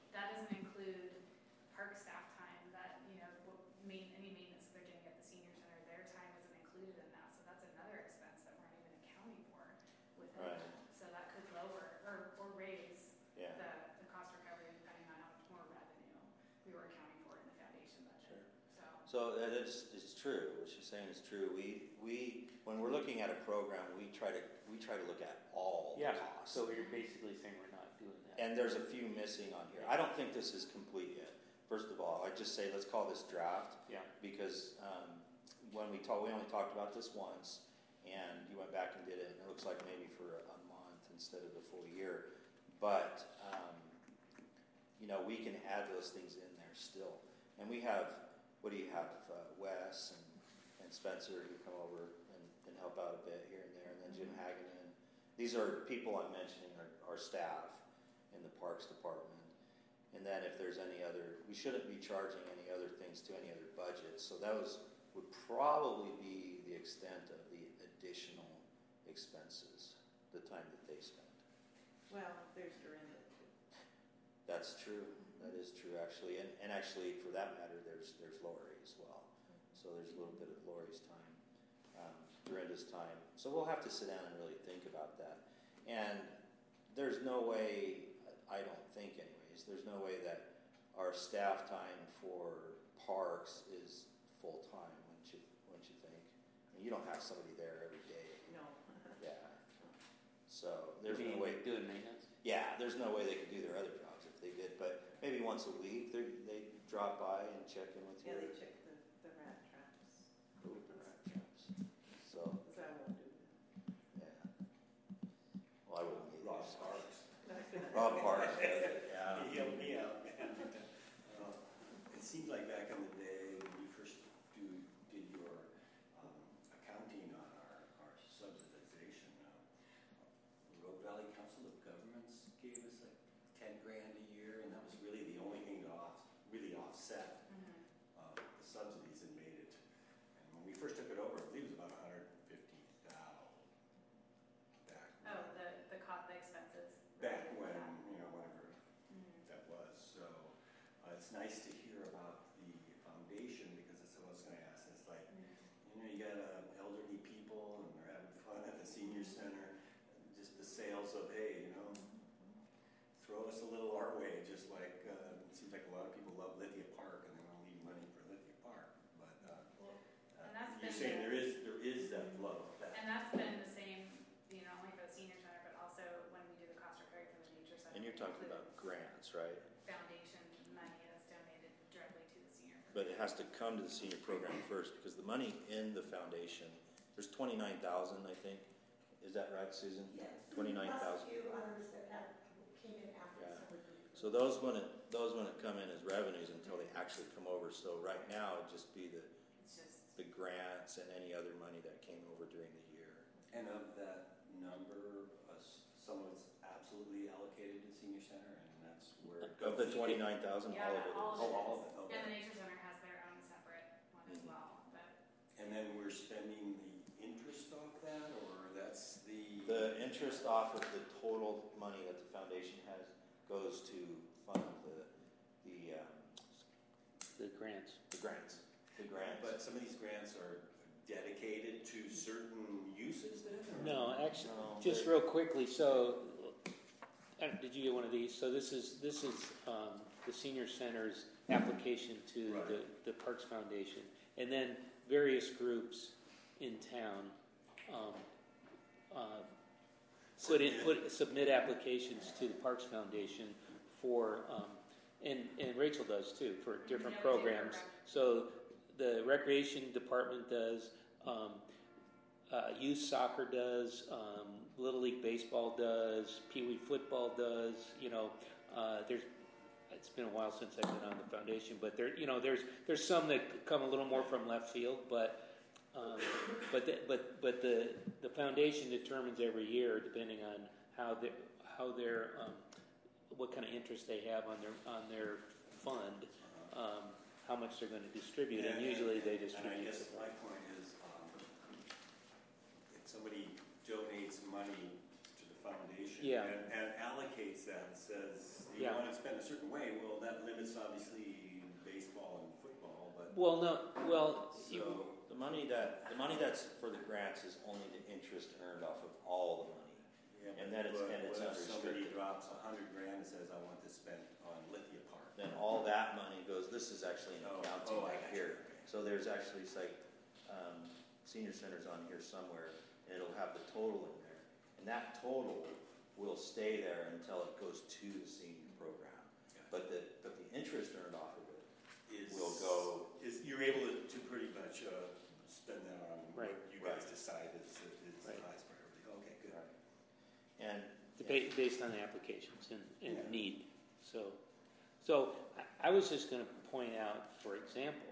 So that is, it's true. What she's saying is true. We when we're looking at a program, we try to look at all the costs. So you're basically saying we're not doing that. And there's a few missing on here. I don't think this is complete yet. First of all, I just say let's call this draft. Yeah. Because when we only talked about this once, and you went back and did it, and it looks like maybe for a month instead of the full year. But we can add those things in there still. And we have, what do you have? Wes and Spencer who come over and help out a bit here and there, and then Jim Hageman. These are people I'm mentioning are staff in the Parks Department. And then if there's any other, we shouldn't be charging any other things to any other budgets. So those would probably be the extent of the additional expenses, the time that they spend. Well, there's Dorinda too. That's true. That is true, actually. And actually, for that matter, there's Lori as well. So there's a little bit of Lori's time, Dorinda's time. So we'll have to sit down and really think about that. And there's no way, I don't think anyways, there's no way that our staff time for parks is full time, wouldn't you think? I mean, you don't have somebody there every day. No. Yeah. So there's no way. Doing maintenance? Yeah, there's no way they could do their other jobs if they did. But maybe once a week they drop by and check in with you. Yeah, they check the rat traps. Ooh, the rat traps. So, Because I won't do that. yeah. Well, I wouldn't either. Rob Parks. Rob Parks does it, yeah. He helped me out, man. It seems like back in the day when you first did your accounting on our subsidization, the Rogue Valley Council of Governments gave us like $10,000 a year, and that was really the only thing to really offset the subsidies and made it. And when we first took it over, I believe it was about $150,000 back. Oh, the expenses. Back when, whenever that was. So it's nice to hear about the foundation because that's what I was going to ask. It's like, you got elderly people and they're having fun at the senior center. Just the sales of, hey, throw us a little our way. Just like, it seems like a lot of people love Lithia Park and they don't need money for Lithia Park. But and that's you're been saying there is that flow. And that's been the same, not only for the senior center, but also when we do the cost recovery for the nature center. And you're talking about grants, right? Foundation money that's donated directly to the senior. But it has to come to the senior program first because the money in the foundation, there's 29,000, I think. Is that right, Susan? Yes. 29,000. Plus a few others that came in after Yeah. some of the. So those wouldn't come in as revenues until they actually come over. So right now it'd just be It's just the grants and any other money that came over during the year. And of that number, some of it's absolutely allocated to senior center, and that's where it Of goes. the 29,000, Yeah, all of it is. Oh, all of it. and Okay. the nature center has their own separate one as well. But And then we're spending the interest off that, or that's The interest off of the total money that the foundation has goes to fund The grants. the grants. The grants. But some of these grants are dedicated to certain uses then? Or? No, actually, No, just they- real quickly. So, did you get one of these? So this is the senior center's application to Right. the Parks Foundation, and then various groups in town submit applications to the Parks Foundation for, and Rachel does too, for different Yeah, programs. different So the recreation department does, youth soccer does, Little League baseball does, Pee Wee football does. It's been a while since I've been on the foundation, but there's some that come a little more from left field, but the foundation determines every year, depending on how their what kind of interest they have on their fund, how much they're going to distribute, and usually they distribute. And I guess my point is, if somebody donates money to the foundation Yeah. and allocates that and says you Yeah. want to spend a certain way, well, that limits obviously baseball and football, but Well, no, well, so The money that's for the grants is only the interest earned off of all the money. yeah, And then it's what if somebody unrestricted. drops $100,000 and says I want this spent on Lithia Park. Then all that money goes. This is actually an Oh, accounting I right got you. here. Okay. So there's actually, it's like, senior centers on here somewhere, and it'll have the total in there. And that total will stay there until it goes to the senior program. But the interest earned off of it will go. You're able to pretty much spend that on Right. what you guys decide is Right. the highest priority. Okay, good. Right. And Based on the applications and Yeah. need. So I was just going to point out, for example,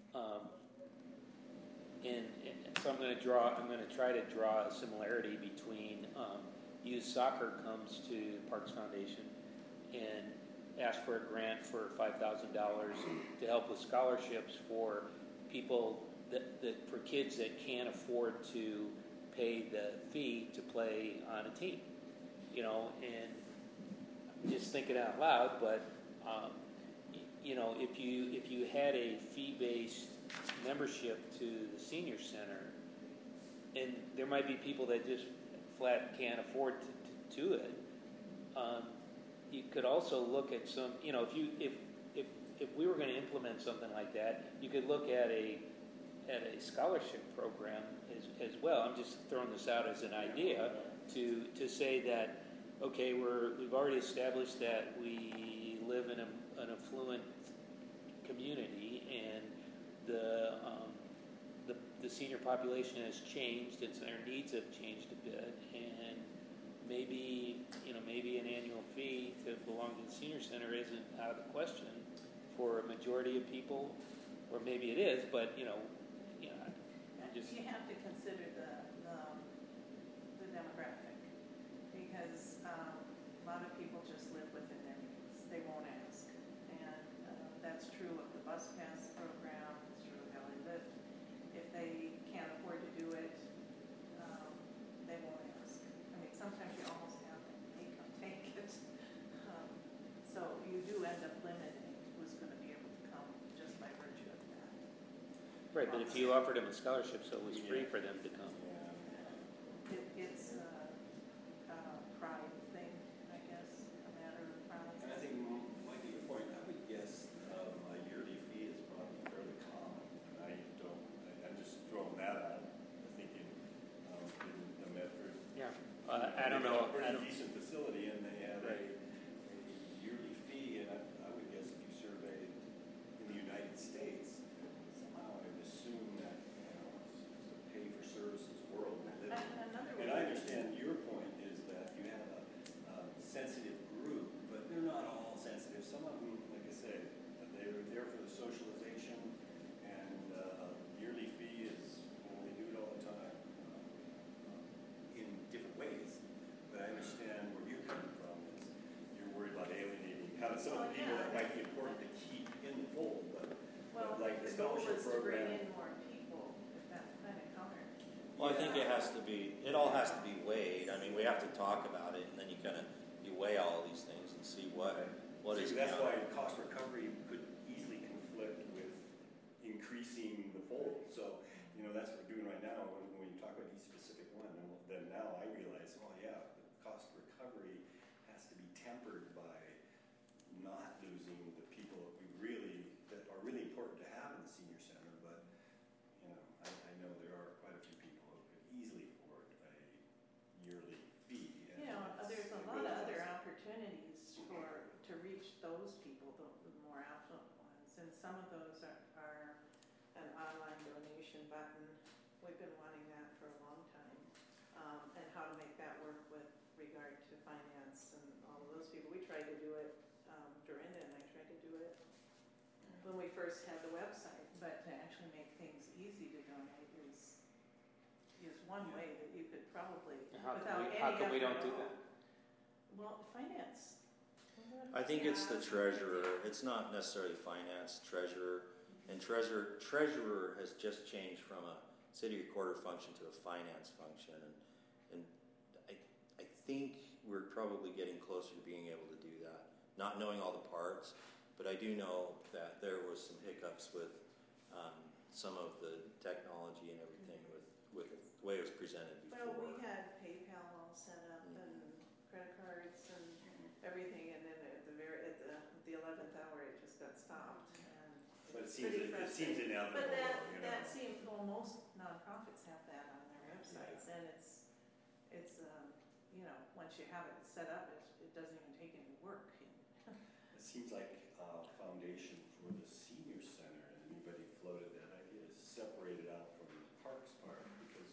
and so I'm going to try to draw a similarity between youth soccer comes to Parks Foundation and asks for a grant for $5,000 to help with scholarships for people for kids that can't afford to pay the fee to play on a team. You know, and I'm just thinking out loud, but you know, if you had a fee-based membership to the senior center, and there might be people that just flat can't afford to do it. You could also look at some, you know, if we were going to implement something like that, you could look at a scholarship program as well. I'm just throwing this out as an idea to say that, okay, we've already established that we live in an affluent community, and the senior population has changed, and their needs have changed a bit, and maybe an annual fee to belong to the senior center isn't out of the question for a majority of people, or maybe it is, but you have to consider the demographic, because a lot of people just live within their means. They won't ask, and that's true of the bus pass program. It's true of Valley Lift. If they can't afford to do it, they won't ask. I mean, sometimes you almost have to make them take it. So you do end up limiting who's going to be able to come just by virtue of that. right. But if you offered them a scholarship, so it was free for them to come. It's a pride thing, I guess, a matter of pride. And I think, Mike, to your point, I would guess a yearly fee is probably fairly common. I'm just throwing that out, thinking in the Medford. Yeah. I don't know. They have a pretty decent facility, and they have Right. a yearly fee, and I would guess if you surveyed in the United States, somehow I would assume that, it's a pay-for-services world we live in. Another And way. I understand your point is that you have a sensitive group, but they're not all sensitive. Some of them, like I said, they're there for the socialization, and yearly fee is, well, they do it all the time in different ways. But I understand where you're coming from is you're worried about alienating, having some of the people that might be important to keep in the fold, but like the the goal scholarship is to bring program. in more people, if that's kind of counter. Well, I think it all has to be weighed. I mean, we have to talk about it, and then you weigh all of these things and see what is See, that's why counted. cost recovery could easily conflict with increasing the fold. So, that's what we're doing right now. When you talk about each specific one, then now I realize, the cost recovery has to be tempered by not losing the people that are really important to have in the senior center. But, I know there are quite a few people who could easily afford a yearly fee. and There's a it lot really of other does. opportunities to reach those people, the more affluent ones, and some of those are an online donation button. We've been wanting that for a long time, and how to make that work with regard to finance and all of those people. We tried to do it, Dorinda and I tried to do it when we first had the website, but to actually make things easy to donate is one way that you could probably, How without any come we don't effort do at that? all. Well, finance. I think it's the treasurer. It's not necessarily finance, treasurer. And treasurer has just changed from a city recorder function to a finance function. And I think we're probably getting closer to being able to do that. Not knowing all the parts, but I do know that there was some hiccups with some of the technology and everything with the way it was presented before. Well, we had PayPal all set up and credit cards and everything, and then at the 11th hour, it just got stopped. And But it pretty seems frustrating. inevitable. But you know. that seems, well, most nonprofits have that on their websites, and it's, once you have it set up, it doesn't even take any work. It seems like a foundation for the senior center, and anybody floated that idea, is separated out from the Parks part, because,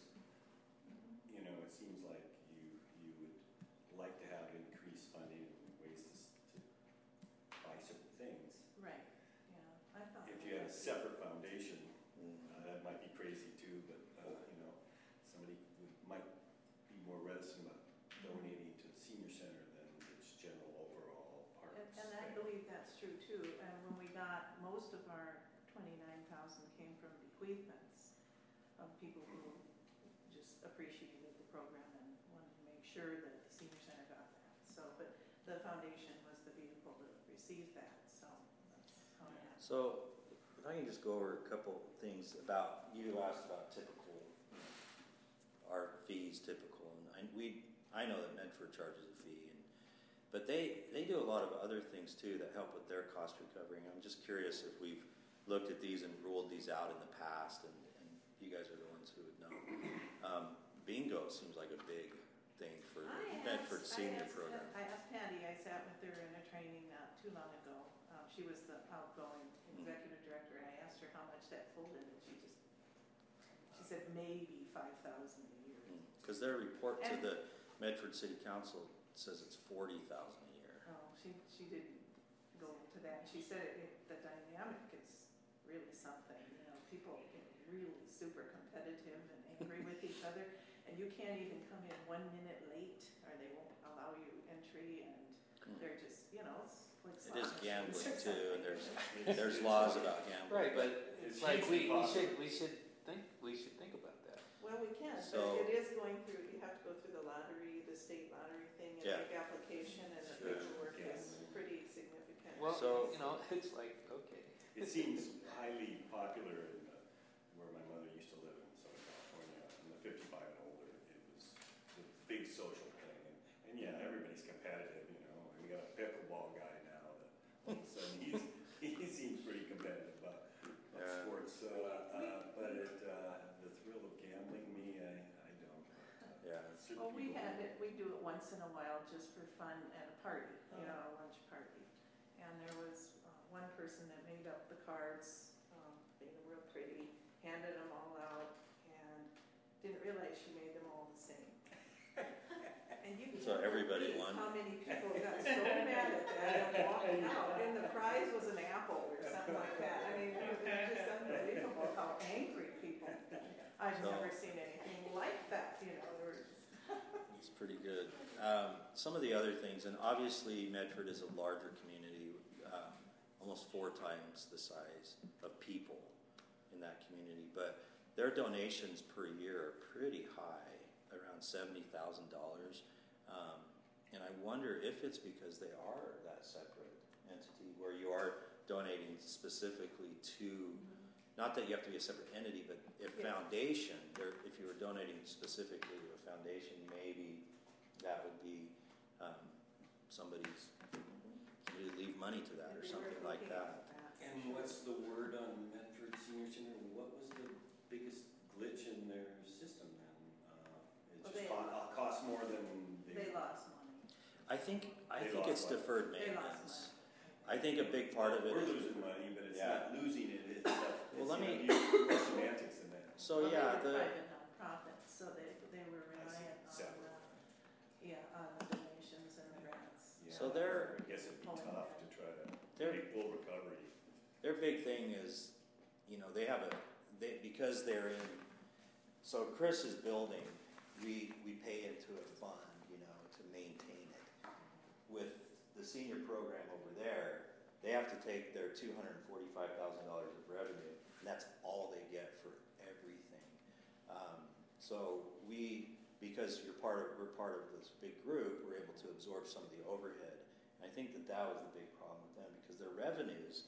it seems like you would like to have increased funding and ways to buy certain things. Right, yeah, I thought. If you had a separate foundation, that might be crazy too, but, somebody might be more reticent about donating to the senior center than its general overall parks. And I believe that's true too, and when we got, most of our 29,000 came from bequeathments of people who just appreciated the program and wanted to make sure that the senior center got that. So, but the foundation was the vehicle to receive that, so that's how it happened. So, if I can just go over a couple things about, you asked about typical, our fees typical, and I know that Medford charges a fee, but they do a lot of other things too that help with their cost recovery. I'm just curious if we've looked at these and ruled these out in the past, and you guys are the ones who would know. Bingo seems like a big thing for Medford senior program. I asked Patty, I sat with her in a training not too long ago. She was the outgoing executive director, and I asked her how much that pulled in, and she said maybe 5,000 a year. Because their report to the Medford City Council says it's 40,000 a year. Oh, she didn't go to that. She said the dynamic is really something. People get really super competitive and angry with each other, and you can't even come in 1 minute late, or they won't allow you entry, and they're just, it's like it is gambling too, and there's laws about gambling. Right, but it's like we should think about that. Well, we can, So- but it is going through. You have to go through the lottery, the state lottery thing, and Yeah. make application, and the paperwork is pretty significant. Well, So- it's like, okay. It seems highly popular in where my mother used to live in Southern California, in the 55 and older. It was a big social thing, and yeah, everybody's competitive. We got a pickleball guy now that all of a sudden he seems pretty competitive about sports. But the thrill of gambling, I don't. Yeah. Certain Well, we people- we do it once in a while just for fun at a party, a lunch party. And there was one person that made up the cards, made them real pretty, handed them all out, and didn't realize she made them all the same. And you can So everybody won? how many people got so mad at that and walked out, and the prize was an apple or something like that. I mean, it was just unbelievable how angry people. I've So- never seen anything like that, there was It's pretty good. Some of the other things, and obviously Medford is a larger community, almost 4 times the size of people in that community, but their donations per year are pretty high, around $70,000. And I wonder if it's because they are that separate entity where you are donating specifically to, not that you have to be a separate entity, but if foundation, if you were donating specifically to a foundation, maybe that would be somebody leave money to that or something like that. And what's the word on Medford Senior Center? What was the biggest glitch in their system then? It just cost more than They lost money. I think lost it's money. deferred They lost maintenance. I think a big part of it We're is. losing money, but it's Yeah. not losing it. It's Well, let me- more semantics than that. So Well, yeah, they were the private nonprofits, so they were reliant on Separate. on the donations and the grants. Yeah. So they're- I guess it'd be tough to try They're- to make full recovery. their big thing is, because they're in. So Chris's building, we pay into a fund, to maintain it. With the senior program over there, they have to take their $245,000 of revenue, and that's all they get for everything. So because we're part of this big group, we're able to absorb some of the overhead. And I think that was the big problem with them, because their revenues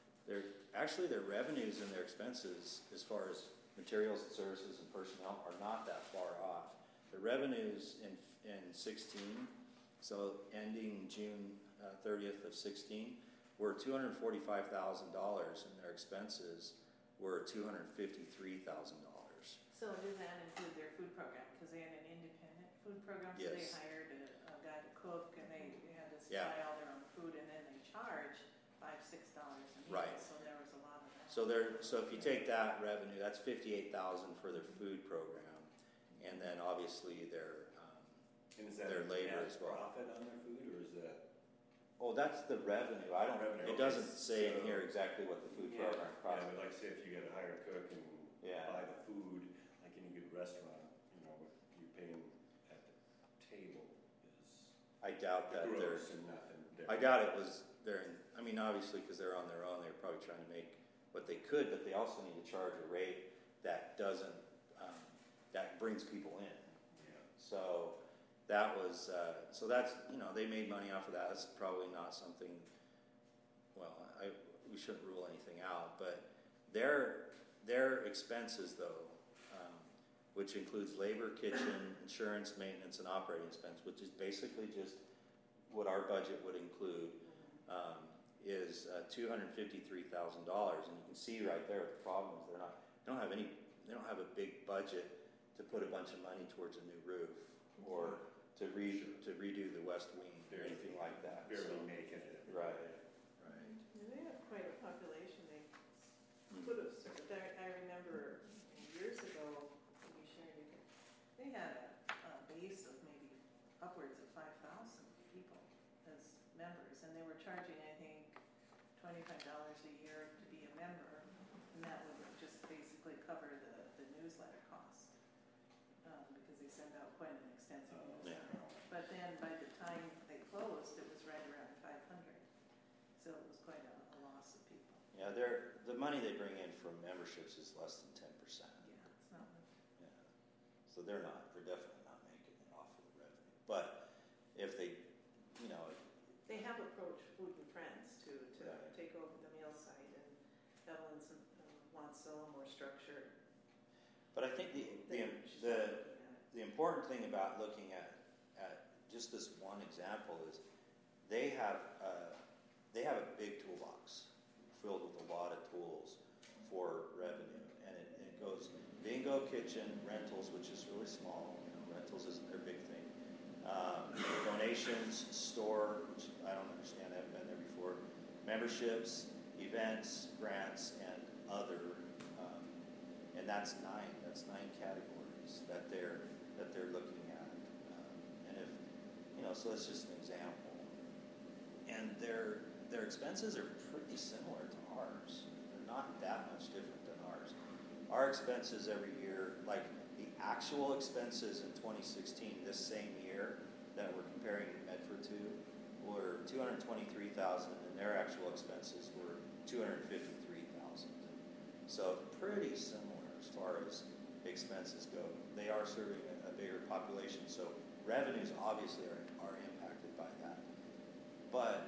and their expenses, as far as materials and services and personnel, are not that far off. The revenues in 16, so ending June 30th of 16, were $245,000 and their expenses were $253,000. So does that include their food program? Because they had an independent food program, so they Yes. hired a guy to cook, and they had to Yeah. supply all their own food, and then they charge $5-6 a meal. Right. So there was a lot of that. So if you take that revenue, that's $58,000 for their food program, and then obviously their And is that their labor net as well. profit on their food, or is that? Oh, that's the revenue. I don't. Revenue, It doesn't okay. say in So- here exactly what the food program Yeah, costs. but like say if you get a hired cook and Yeah. buy the food, like any good restaurant, what you pay them at the table is I doubt that they're. gross and nothing. I doubt it was I mean, obviously, because they're on their own, they're probably trying to make what they could, but they also need to charge a rate that doesn't, that brings people in. Yeah. So that was, so that's, they made money off of that. That's probably not something, well, we shouldn't rule anything out, but their expenses though, which includes labor, kitchen, insurance, maintenance, and operating expense, which is basically just what our budget would include, is $253,000. And you can see right there what the problem is. They don't have a big budget to put a bunch of money towards a new roof or to redo the west wing or anything like that. Barely making it. Right. And they have quite a population. They could have served. I remember years ago, we shared it. They had a base of maybe upwards of 5,000 people as members, and they were charging, I think, $25 a year to be a member, and that would just basically cover the newsletter cost, because they send out quite an extensive newsletter. But then by the time they closed, it was right around 500, so it was quite a loss of people. Yeah, the money they bring in from memberships is less than 10%. Yeah, it's not much. Yeah. So they're definitely not making it off of the revenue. But if they, They have approached Food and Friends to Right. take over the meal site, and Evelyn's wants a little more structure. but I think She's not looking at it. the important thing about looking at just this one example is they have a big toolbox filled with a lot of tools for revenue, and it goes bingo, kitchen, rentals, which is really small. Rentals isn't their big thing. Donations, store, which I don't understand. I haven't been there before. Memberships, events, grants, and other, and that's 9. That's 9 categories that they're looking at. And if so that's just an example. And their expenses are pretty similar to ours. They're not that much different than ours. Our expenses every year, like the actual expenses in 2016, this same year that we're comparing Medford to, were $223,000, and their actual expenses were $253,000. So pretty similar as far as expenses go. They are serving a bigger population, so revenues obviously are impacted by that. But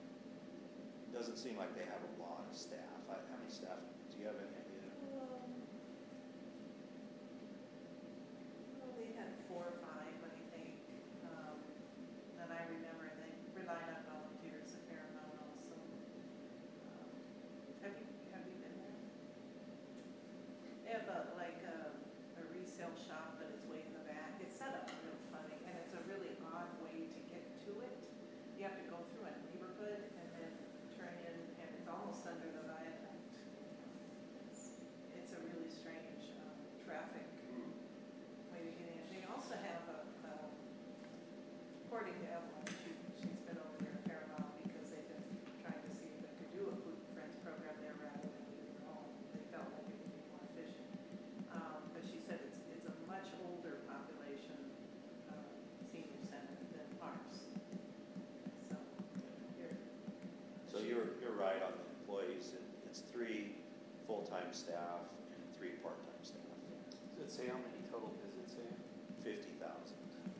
it doesn't seem like they have a lot of staff. How many staff? Do you have any idea? Well, they had 4 or 5, I think, that I remember. They relied on volunteers a fair amount also. Have you been there? They have a resale shop, but it's way in the back. It's set up real funny, and it's a really odd way to get to it. You have to go through a neighborhood and then turn in, and it's almost under the viaduct. It's a really strange traffic way to get in. They also have according to Evelyn, she's been over there a fair amount because they've been trying to see if they could do a Food and Friends program there rather than do their own. They felt like it would be more efficient. But she said it's a much older population senior center than ours. So you're right on the employees. It's 3 full-time staff and 3 part-time staff. Does it say how many total visits there? 50,000.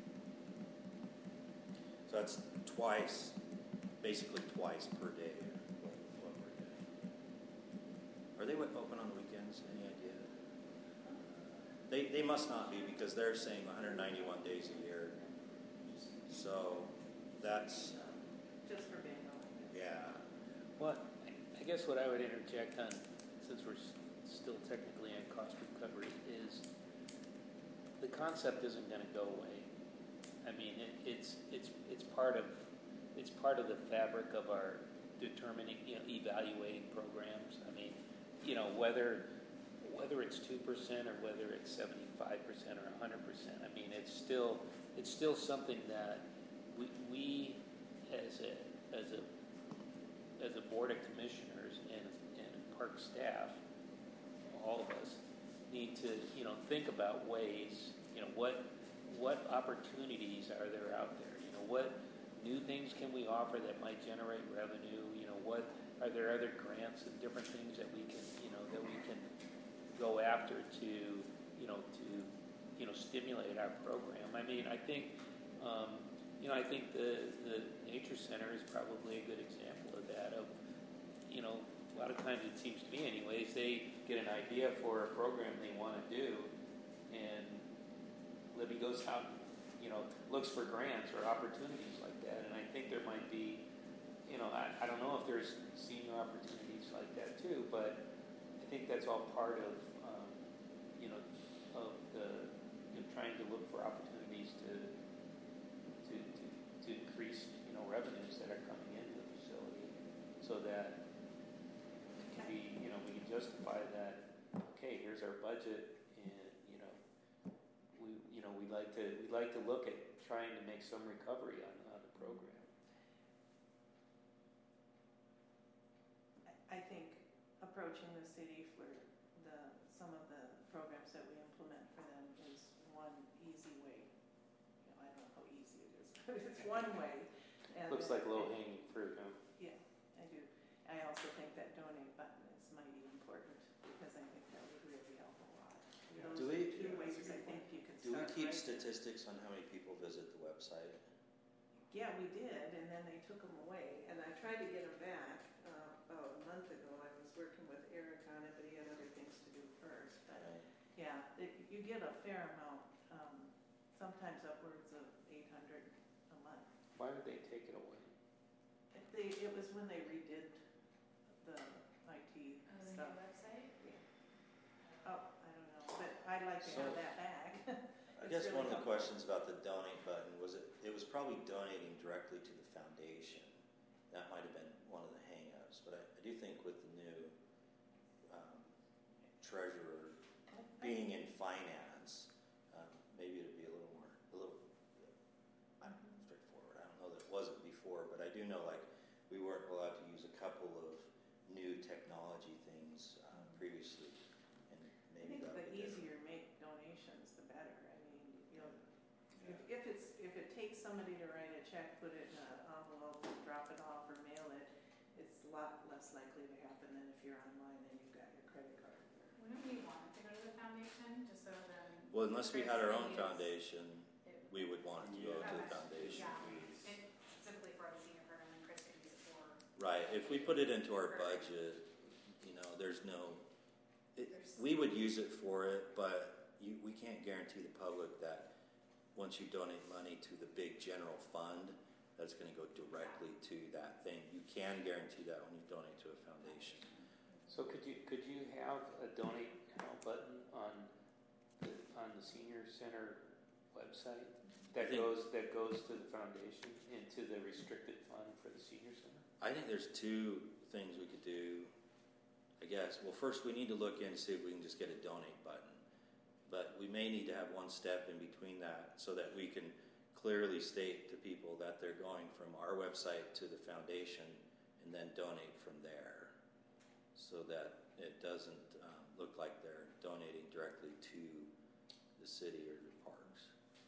So that's basically twice per day what we're getting. Are they open on the weekends? Any idea? They must not be because they're saying 191 days a year. So that's, Just for bingo. yeah. Well, I guess what I would interject on, since we're still technically on cost recovery, is the concept isn't going to go away. I mean, it's part of the fabric of our determining, evaluating programs. I mean, whether it's 2% or whether it's 75% or 100%. I mean, it's still something that we as a board of commissioners and park staff, all of us need to think about ways. What opportunities are there out there? What new things can we offer that might generate revenue? What are there other grants and different things that we can go after to stimulate our program? I mean, I think the Nature Center is probably a good example of that. A lot of times it seems to me, anyways, they get an idea for a program they want to do, and Libby goes out, looks for grants or opportunities like that. And I think there might be, I don't know if there's senior opportunities like that too, but I think that's all part of, of the trying to look for opportunities to increase, revenues that are coming into the facility, so that it can be, we can justify that. Okay, here's our budget, and we'd like to look at trying to make some recovery on the program. I think approaching the city for some of the programs that we implement for them is one easy way. I don't know how easy it is, but it's one way. And Looks like low-hanging fruit, huh? Yeah, I do. I also think that donate button is mighty important, because I think that would really help a lot. Yeah. Those Do are we- two ways I think you could Do we start. keep right there. statistics on how many people visit the website? Yeah, we did, and then they took them away. And I tried to get them back about a month ago. I was working with Eric on it, but he had other things to do first. But yeah, you get a fair amount, sometimes upwards of 800 a month. Why would they take it away? It was when they redid the IT The new stuff. website? Oh, I don't know, but I'd like to have that back. I It's guess really one of the helpful. questions about the donate button was it was probably donating directly to the foundation. That might have been one of the hang-ups, but I do think with the new treasurer being in finance, maybe it'd be a little I don't know, straightforward. I don't know that it wasn't before, but I do know we weren't allowed to use a couple of new technology things previously, and I maybe think that the would be different. easier make donations, the better. I mean, if it takes somebody to write a check, put it in an envelope, drop it off, or mail it, it's a lot less likely to happen than if you're online and you've got your credit card there. Wouldn't we want it to go to the foundation, just so then? Well, unless we had our own Chris foundation, it- we would want it to go to the Okay. foundation. Yeah, it specifically for the senior program, and Chris could use it for. Right. If we put it into our budget, there's no. We would use it for it, but we can't guarantee the public that once you donate money to the big general fund, that's going to go directly to that thing. You can guarantee that when you donate to a foundation. So could you have a donate now button on the senior center website that goes to the foundation into the restricted fund for the senior center? I think there's two things we could do. I guess. Well, first we need to look in and see if we can just get a donate button. But we may need to have one step in between that so that we can clearly state to people that they're going from our website to the foundation and then donate from there, so that it doesn't look like they're donating directly to the city or the parks.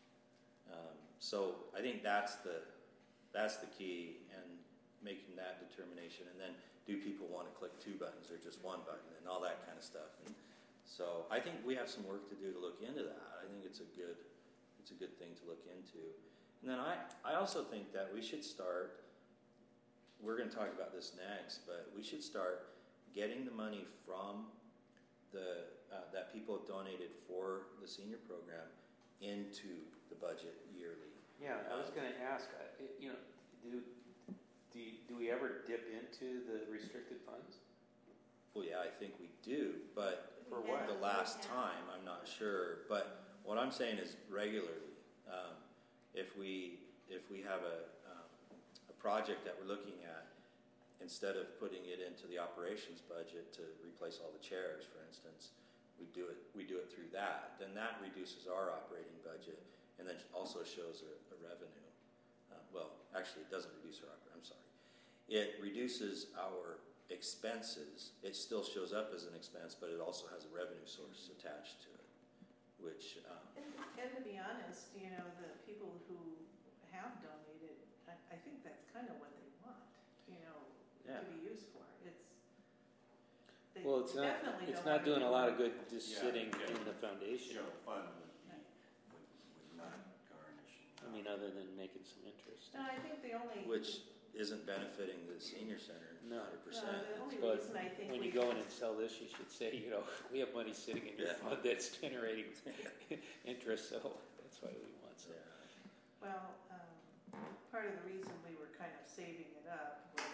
So I think that's the key, and making that determination. And then, do people want to click two buttons or just one button, and all that kind of stuff. And so I think we have some work to do to look into that. I think it's a good thing to look into. And then I also think that we should start, we're going to talk about this next, but we should start getting the money from that people have donated for the senior program into the budget yearly. Yeah, I was going to ask, do we ever dip into the restricted funds? Well, yeah, I think we do, but For what? the last time, I'm not sure. But what I'm saying is regularly. If we have a project that we're looking at, instead of putting it into the operations budget to replace all the chairs, for instance, we do it through that. Then that reduces our operating budget, and then also shows a revenue. Well, actually, it doesn't reduce our operating. I'm sorry. It reduces our expenses. It still shows up as an expense, but it also has a revenue source attached to it, which. And to be honest, the people who have donated, I think that's kind of what they want, to be used for. Well, it's not. Definitely It's don't not doing a lot of good Yeah, just sitting yeah. in the foundation. General fund would not garnish. I mean, other than making some interest. No, I think the only. Which isn't benefiting the senior center No. 100%. The only But reason I think when you go in and sell this, you should say, we have money sitting in your Yeah. fund that's generating interest, so that's why we want some. Yeah. Well, part of the reason we were kind of saving it up was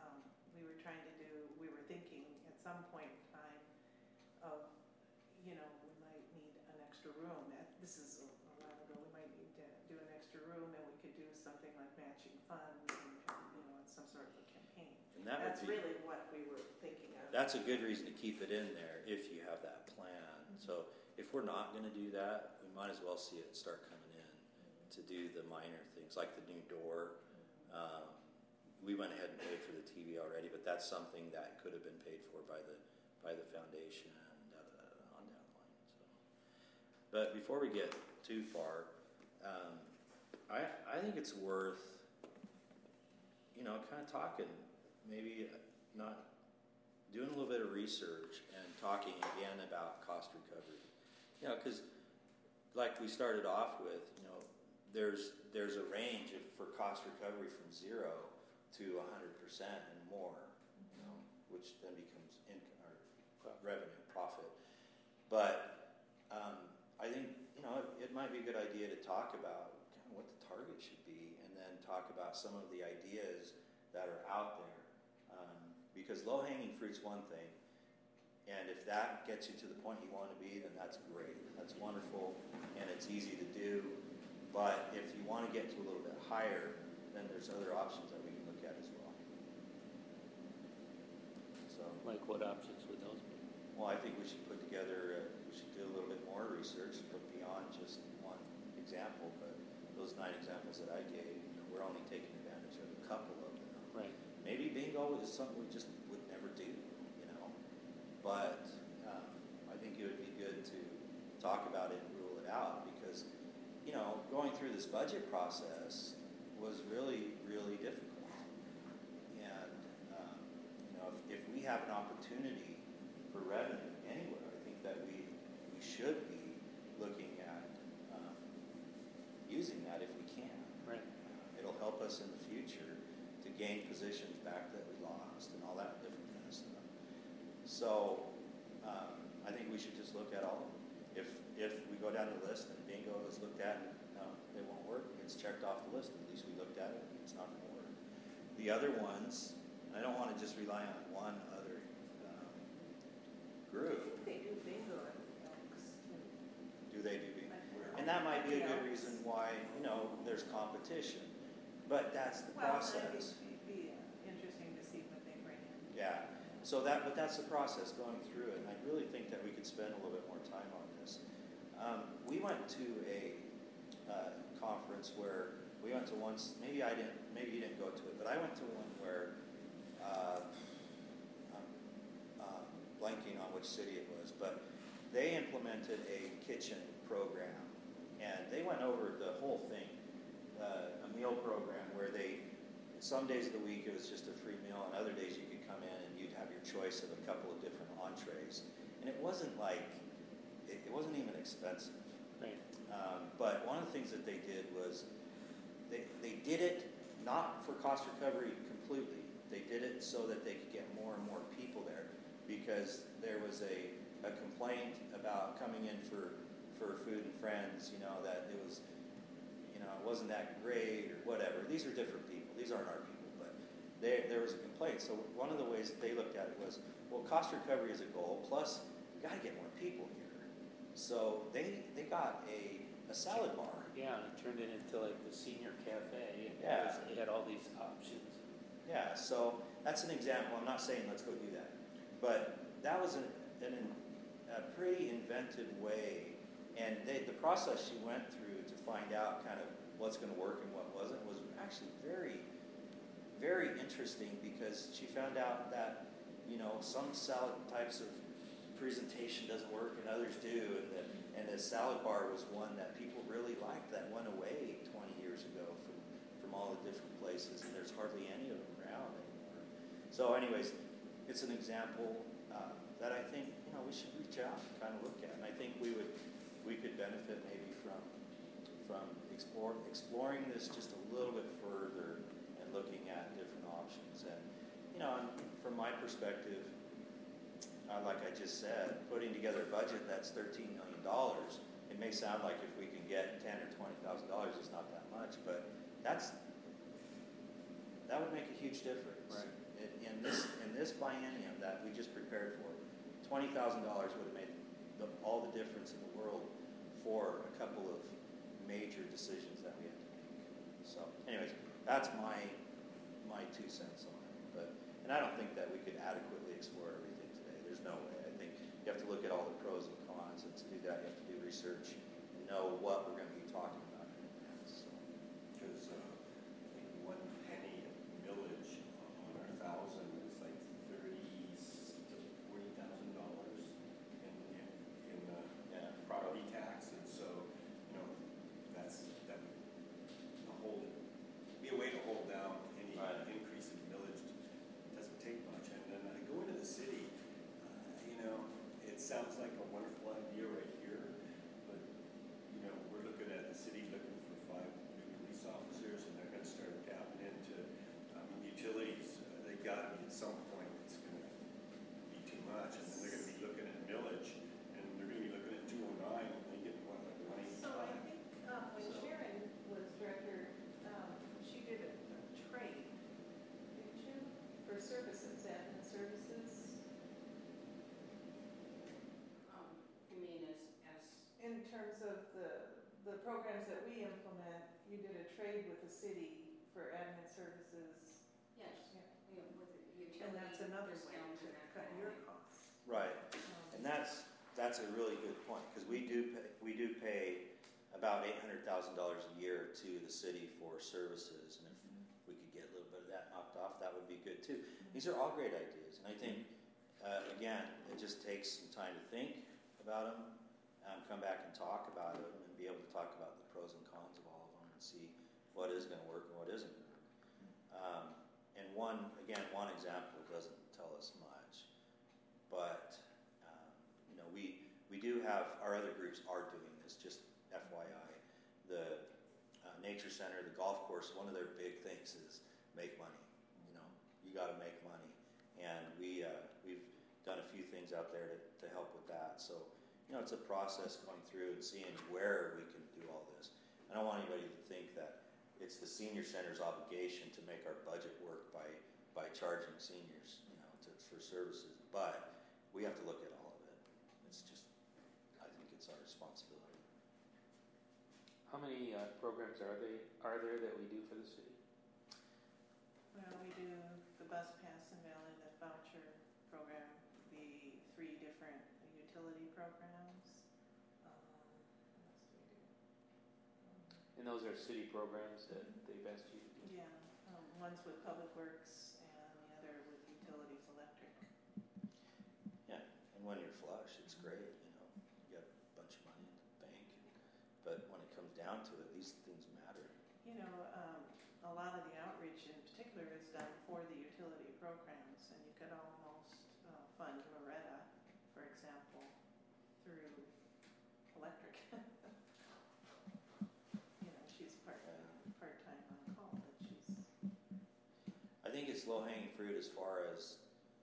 we were thinking at some point in time of, we might need an extra room. This is a while ago. We might need to do an extra room, and we could do something like matching funds and, some sort of a campaign. And that That's would be, really what we were thinking of. that's a good reason to keep it in there if you have that plan. Mm-hmm. So if we're not going to do that, we might as well see it start coming in to do the minor things like the new door. We went ahead and paid for the TV already, but that's something that could have been paid for by the foundation and on down the line. So, but before we get too far, I think it's worth kind of talking, maybe not doing a little bit of research and talking again about cost recovery. Because like we started off with, there's a range for cost recovery from 0 to 100% and more, which then becomes income or revenue, profit. But I think it might be a good idea to talk about kind of what the target should be, and then talk about some of the ideas that are out there. Because low-hanging fruit's one thing, and if that gets you to the point you want to be, then that's great. That's wonderful, and it's easy to do. But if you want to get to a little bit higher, then there's other options that we can look at as well. So, Like what options would those be? well, I think we should put together, we should do a little bit more research, but beyond just one example. But those 9 examples that I gave, we're only taking advantage of a couple of them. Right. Maybe bingo is something we just would never do, But I think it would be good to talk about it and rule it out because, going through this budget process was really, really difficult. And, if we have an opportunity for revenue anywhere, I think that we should be looking at using that if we can. Right. It'll help us in the future to gain positions back that we lost and all that different kind of stuff. So I think we should just look at all of them. If we go down the list and bingo is looked at and it won't work, it's checked off the list. At least we looked at it. It's not going to work. The other ones, I don't want to just rely on one other group. I think they do bingo at Elks too. Do they do bingo? And that might be a good reason why there's competition. But that's the process. It'd be interesting to see what they bring in. Yeah. But that's the process going through it, and I really think that we could spend a little bit more time on this. We went to a conference where we went to once. Maybe you didn't go to it, but I went to one where I'm blanking on which city it was, but they implemented a kitchen program, and they went over the whole thing, a meal program where some days of the week it was just a free meal, and other days you could come in and you'd have your choice of a couple of different entrees. And it wasn't it wasn't even expensive. Right. But one of the things that they did was they did it not for cost recovery completely. They did it so that they could get more and more people there because there was a complaint about coming in for food and friends, that it was, it wasn't that great or whatever. These are different people. These aren't our people. But there was a complaint. So one of the ways that they looked at it was, well, cost recovery is a goal, plus we got to get more people here. So they got a salad bar. Yeah, and it turned it into like the senior cafe. And Yeah. It had all these options. Yeah, so that's an example. I'm not saying let's go do that. But that was a pretty inventive way. And the process she went through to find out kind of what's going to work and what wasn't was actually very, very interesting, because she found out that, some salad types of presentation doesn't work and others do. And the salad bar was one that people really liked, that went away 20 years ago from all the different places, and there's hardly any of them around anymore. So anyways, it's an example that I think we should reach out and kind of look at, and I think we could benefit maybe from exploring this just a little bit further and looking at different options. And and from my perspective, like I just said, putting together a budget that's $13 million. It may sound like if we can get $10,000 or $20,000, it's not that much, but that would make a huge difference. Right. In this biennium that we just prepared for, $20,000 would have made all the difference in the world for a couple of major decisions that we had to make. So, anyways, that's my 2 cents on it. And I don't think that we could adequately explore everything today. There's no way. I think you have to look at all the pros and cons, and to do that, you have to do research and know what we're going to be talking about in advance. So. Because I think 1 penny millage on our 1,000 is like $30,000 to $40,000 in property tax, and so that would be a way to hold down any increase in millage. Doesn't take much. And then I go into the city. It sounds like a wonderful idea right here, but we're looking at the city looking for 5 new police officers, and they're going to start tapping into utilities. They got to be at some point. It's going to be too much, and then they're going to be looking at millage, and they're going to be looking at 209, and they get what, like 185. So I think when Sharon was director, she did a trade, didn't you? For services, admin services. You mean as In terms of the programs that we implement, you did a trade with the city for admin services. yes, Yeah. with utility. And that's another way discounts to and that cut kind of your thing. costs. Right, and that's a really good point, because we do pay about $800,000 a year to the city for services, and if we could get a little bit of that knocked off, that would be good too. These are all great ideas, and I think again, it just takes some time to think about them, come back and talk about it, and be able to talk about the pros and cons of all of them, and see what is going to work and what isn't going to work. And one example doesn't tell us much, but we do have, our other groups are doing this, just FYI. The Nature Center, the golf course, one of their big things is make money. You got to make money, and we've done a few things out there to help with that. So it's a process going through and seeing where we can do all this. I don't want anybody to think that it's the senior center's obligation to make our budget work by charging seniors for services, but we have to look at all of it. It's just, I think it's our responsibility. How many programs are there that we do for the city? Well, we do the bus pass in Valley, the voucher program, the 3 different utility programs. What else do we do? And those are city programs that they've asked you to do? Yeah, one's with Public Works and the other with Utilities Electric. Yeah, and when you're flush, it's great. You got a bunch of money in the bank, but when it comes down to it, these things matter. A lot of the outreach in particular is done for the utility programs, and you could almost fund Loretta, for example, through electric. She's part-time on call, but she's. I think it's low-hanging fruit as far as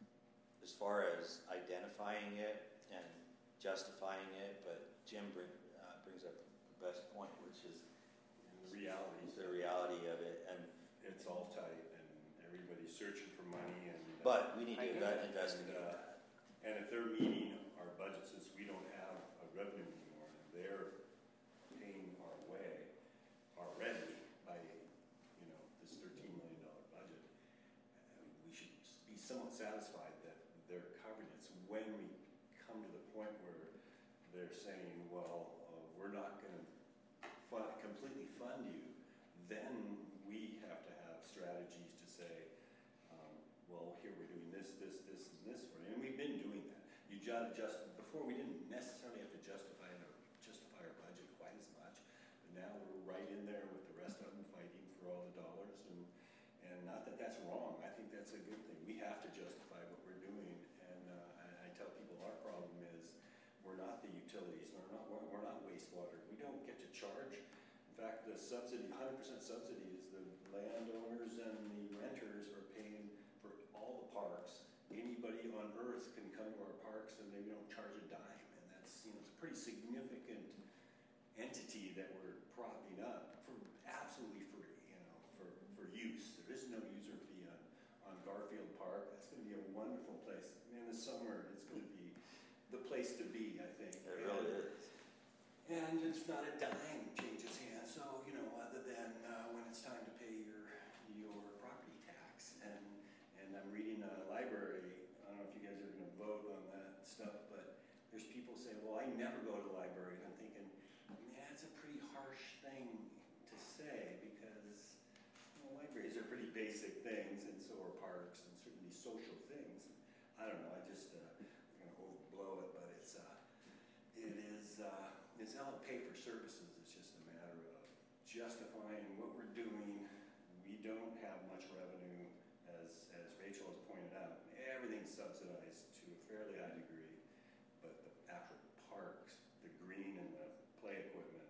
identifying it and justifying it, but Jim brings up the best point, which is The reality the reality of it, and it's all tight, and everybody's searching for money and. But we need I to get it. investigate that. And if they're meeting our budget, since we don't have a revenue anymore, and they're paying our way already by, this $13 million budget, we should be somewhat satisfied that they're covering it. So when we come to the point where they're saying, well, we're not going to completely fund you, then we have to have strategies to say, well, here we're doing this, and this for you. And we've been doing that. You just before we didn't necessarily have to justify our budget quite as much, but now we're right in there with the rest of them fighting for all the dollars. And not that that's wrong. I think that's a good thing. We have to justify what we're doing. And I tell people our problem is we're not the utilities. We're not wastewater. We don't get to charge. In fact, the subsidy, 100% subsidy, is the landowners and the renters are paying for all the parks. Anybody on earth can come to our parks and they don't charge a dime. And that's it's a pretty significant entity that we're propping up for absolutely free, for use. There is no user fee on Garfield Park. That's going to be a wonderful place. In the summer, it's going to be the place to be, I think. It really is. And it's not a dime changes hands. So, other than when it's time to pay your property tax. And I'm reading a library. I don't know if you guys are going to vote on that stuff, but there's people say, well, I never go to the library. And I'm thinking, man, that's a pretty harsh thing to say because libraries are pretty basic things, and so are parks, and certainly social things. I don't know. I just I'm going to overblow it, but it's how to pay for services. It's just a matter of justifying what we're doing. We don't have much revenue, as Rachel has pointed out. Everything's subsidized to a fairly high degree, but the actual parks, the green and the play equipment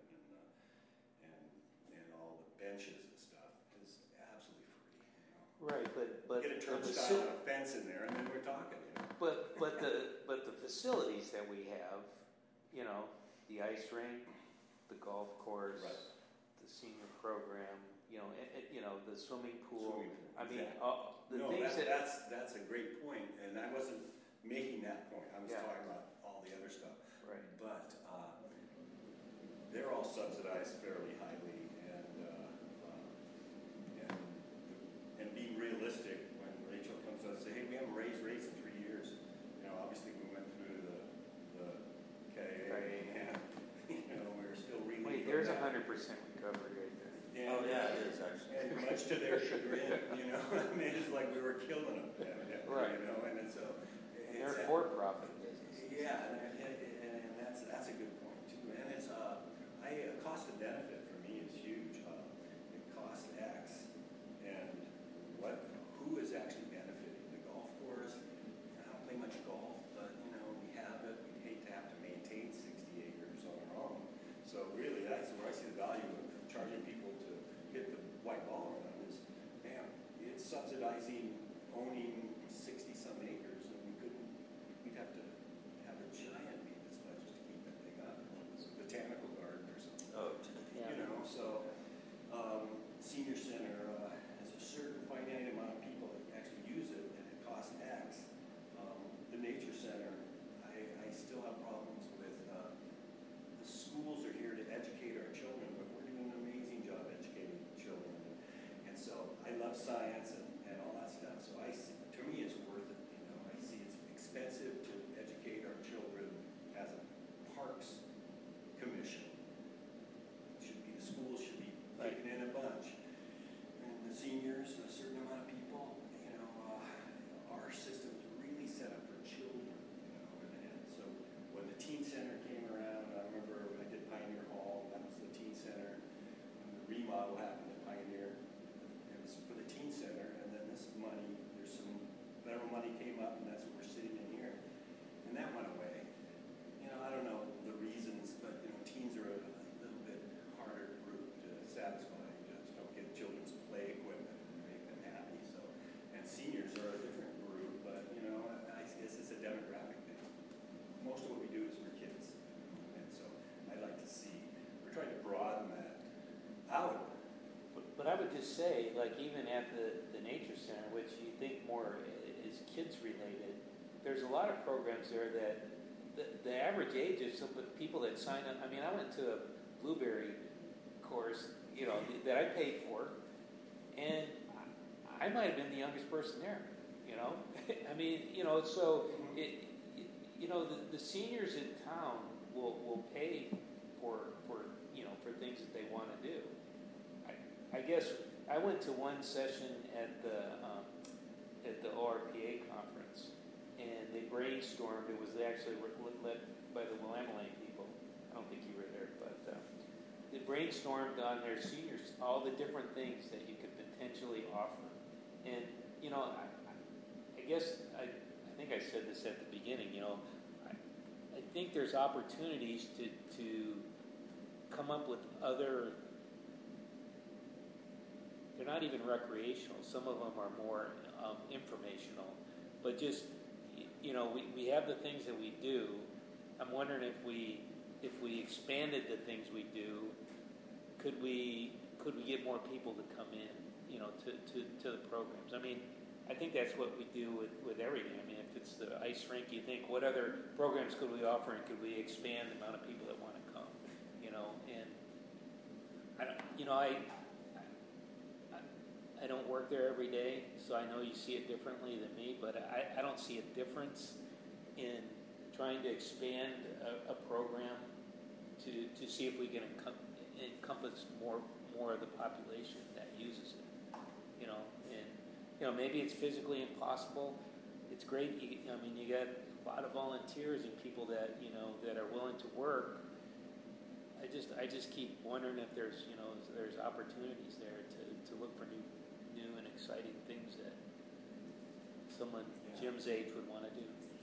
and all the benches and stuff is absolutely free. Right, but Get a turnstile and a fence in there, and then we're talking. But the facilities that we have, the ice rink, the golf course, Right. the senior program, the swimming pool. I mean, Exactly. things that's a great point, and I wasn't making that point. I was Yeah. talking about all the other stuff. Right. But they're all subsidized fairly highly, and being realistic, when Rachel comes out and says, hey, we haven't raised rates in 3 years. Obviously we went through the KA, and we're still reeling. Wait, there's 100% recovery right there. Oh, yeah, it is actually. And much to their chagrin, I mean, it's like we were killing them, Right. and so. They're for-profit businesses. Yeah, and that's a good point too. And it's cost of benefit for me is huge. It costs X, and who is actually benefiting? The golf course. I don't play much golf, but we have it. We'd hate to have to maintain 60 acres on our own. So really, that's where I see the value of charging people to hit the white ball around is, man, it's subsidizing owning 60-some acres, and we'd have to have a giant maintenance budget to keep that thing up. It's a botanical garden or something. Oh, Yeah. So senior center has a certain finite amount of people that actually use it, and it costs X. The nature center, I still have problems with the schools are here to educate our children, but we're doing an amazing job educating children. And so I love science and all that stuff. So to me, it's worth it. I see it's expensive to educate our children as a parks commission. The schools should be kicking in a bunch. And the seniors, a certain amount of people, our system's really set up for children, and so when the teen center came around, I remember when I did Pioneer Hall, that was the teen center. When the remodel happened at Pioneer, it was for the teen center, and then there's some federal money came up, and that's what we're sitting in here. And that went away. I don't know the reasons, but teens are a little bit harder group to satisfy. You just don't get children's play equipment and make them happy. So, and seniors are a different group, but I guess it's a demographic thing. Most of what we do is for kids, and so I like to see we're trying to broaden that out. But I would would just say, like even at the Nature Center, which you think more is kids related, there's a lot of programs there that the average age of some of the people that sign up. I mean, I went to a blueberry course, that I paid for, and I might have been the youngest person there. I mean, so the seniors in town will pay for things that they want to do. I guess I went to one session at the ORPA conference, and they brainstormed. It was actually led by the Willamette people. I don't think you were there, but they brainstormed on their seniors all the different things that you could potentially offer. And I guess I think I said this at the beginning. I think there's opportunities to come up with other. They're not even recreational. Some of them are more informational. But just, we have the things that we do. I'm wondering if we expanded the things we do, could we get more people to come in, to the programs? I mean, I think that's what we do with everything. I mean, if it's the ice rink, you think, what other programs could we offer, and could we expand the amount of people that want to come? And I don't work there every day, so I know you see it differently than me, but I don't see a difference in trying to expand a program to see if we can encompass more of the population that uses it. And maybe it's physically impossible. It's great. You got a lot of volunteers and people that that are willing to work. I just keep wondering if there's opportunities there to look for new and exciting things that someone Jim's age would want to do.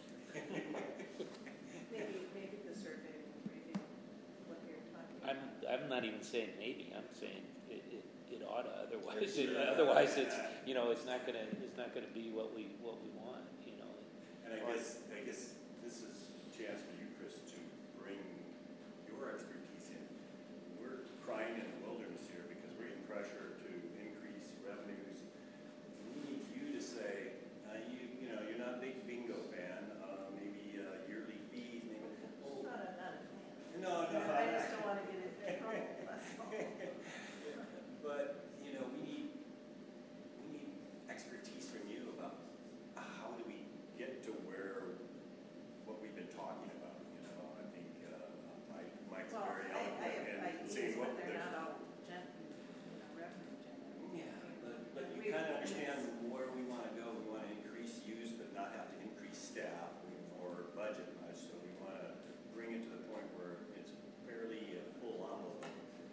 maybe the survey will reveal what you're talking about. I'm not even saying maybe. I'm saying it ought to. Otherwise, it's it's not gonna be what we want. And I guess this is a chance for you, Chris, to bring your expertise in. We're crying in the wilderness here because we're getting pressure to increase revenues. We need you to say, you're not a big bingo fan. Maybe yearly fees. Maybe. It's not a fan. No. I just don't want to get it in trouble. That's all. But we need expertise from you about how do we get to what we've been talking about. I think Mike's very eloquent in saying what they're not all revenue generating. Yeah, but you kind of understand where we want to go. We want to increase use, but not have to increase staff or budget much. So we want to bring it to the point where it's fairly full envelope.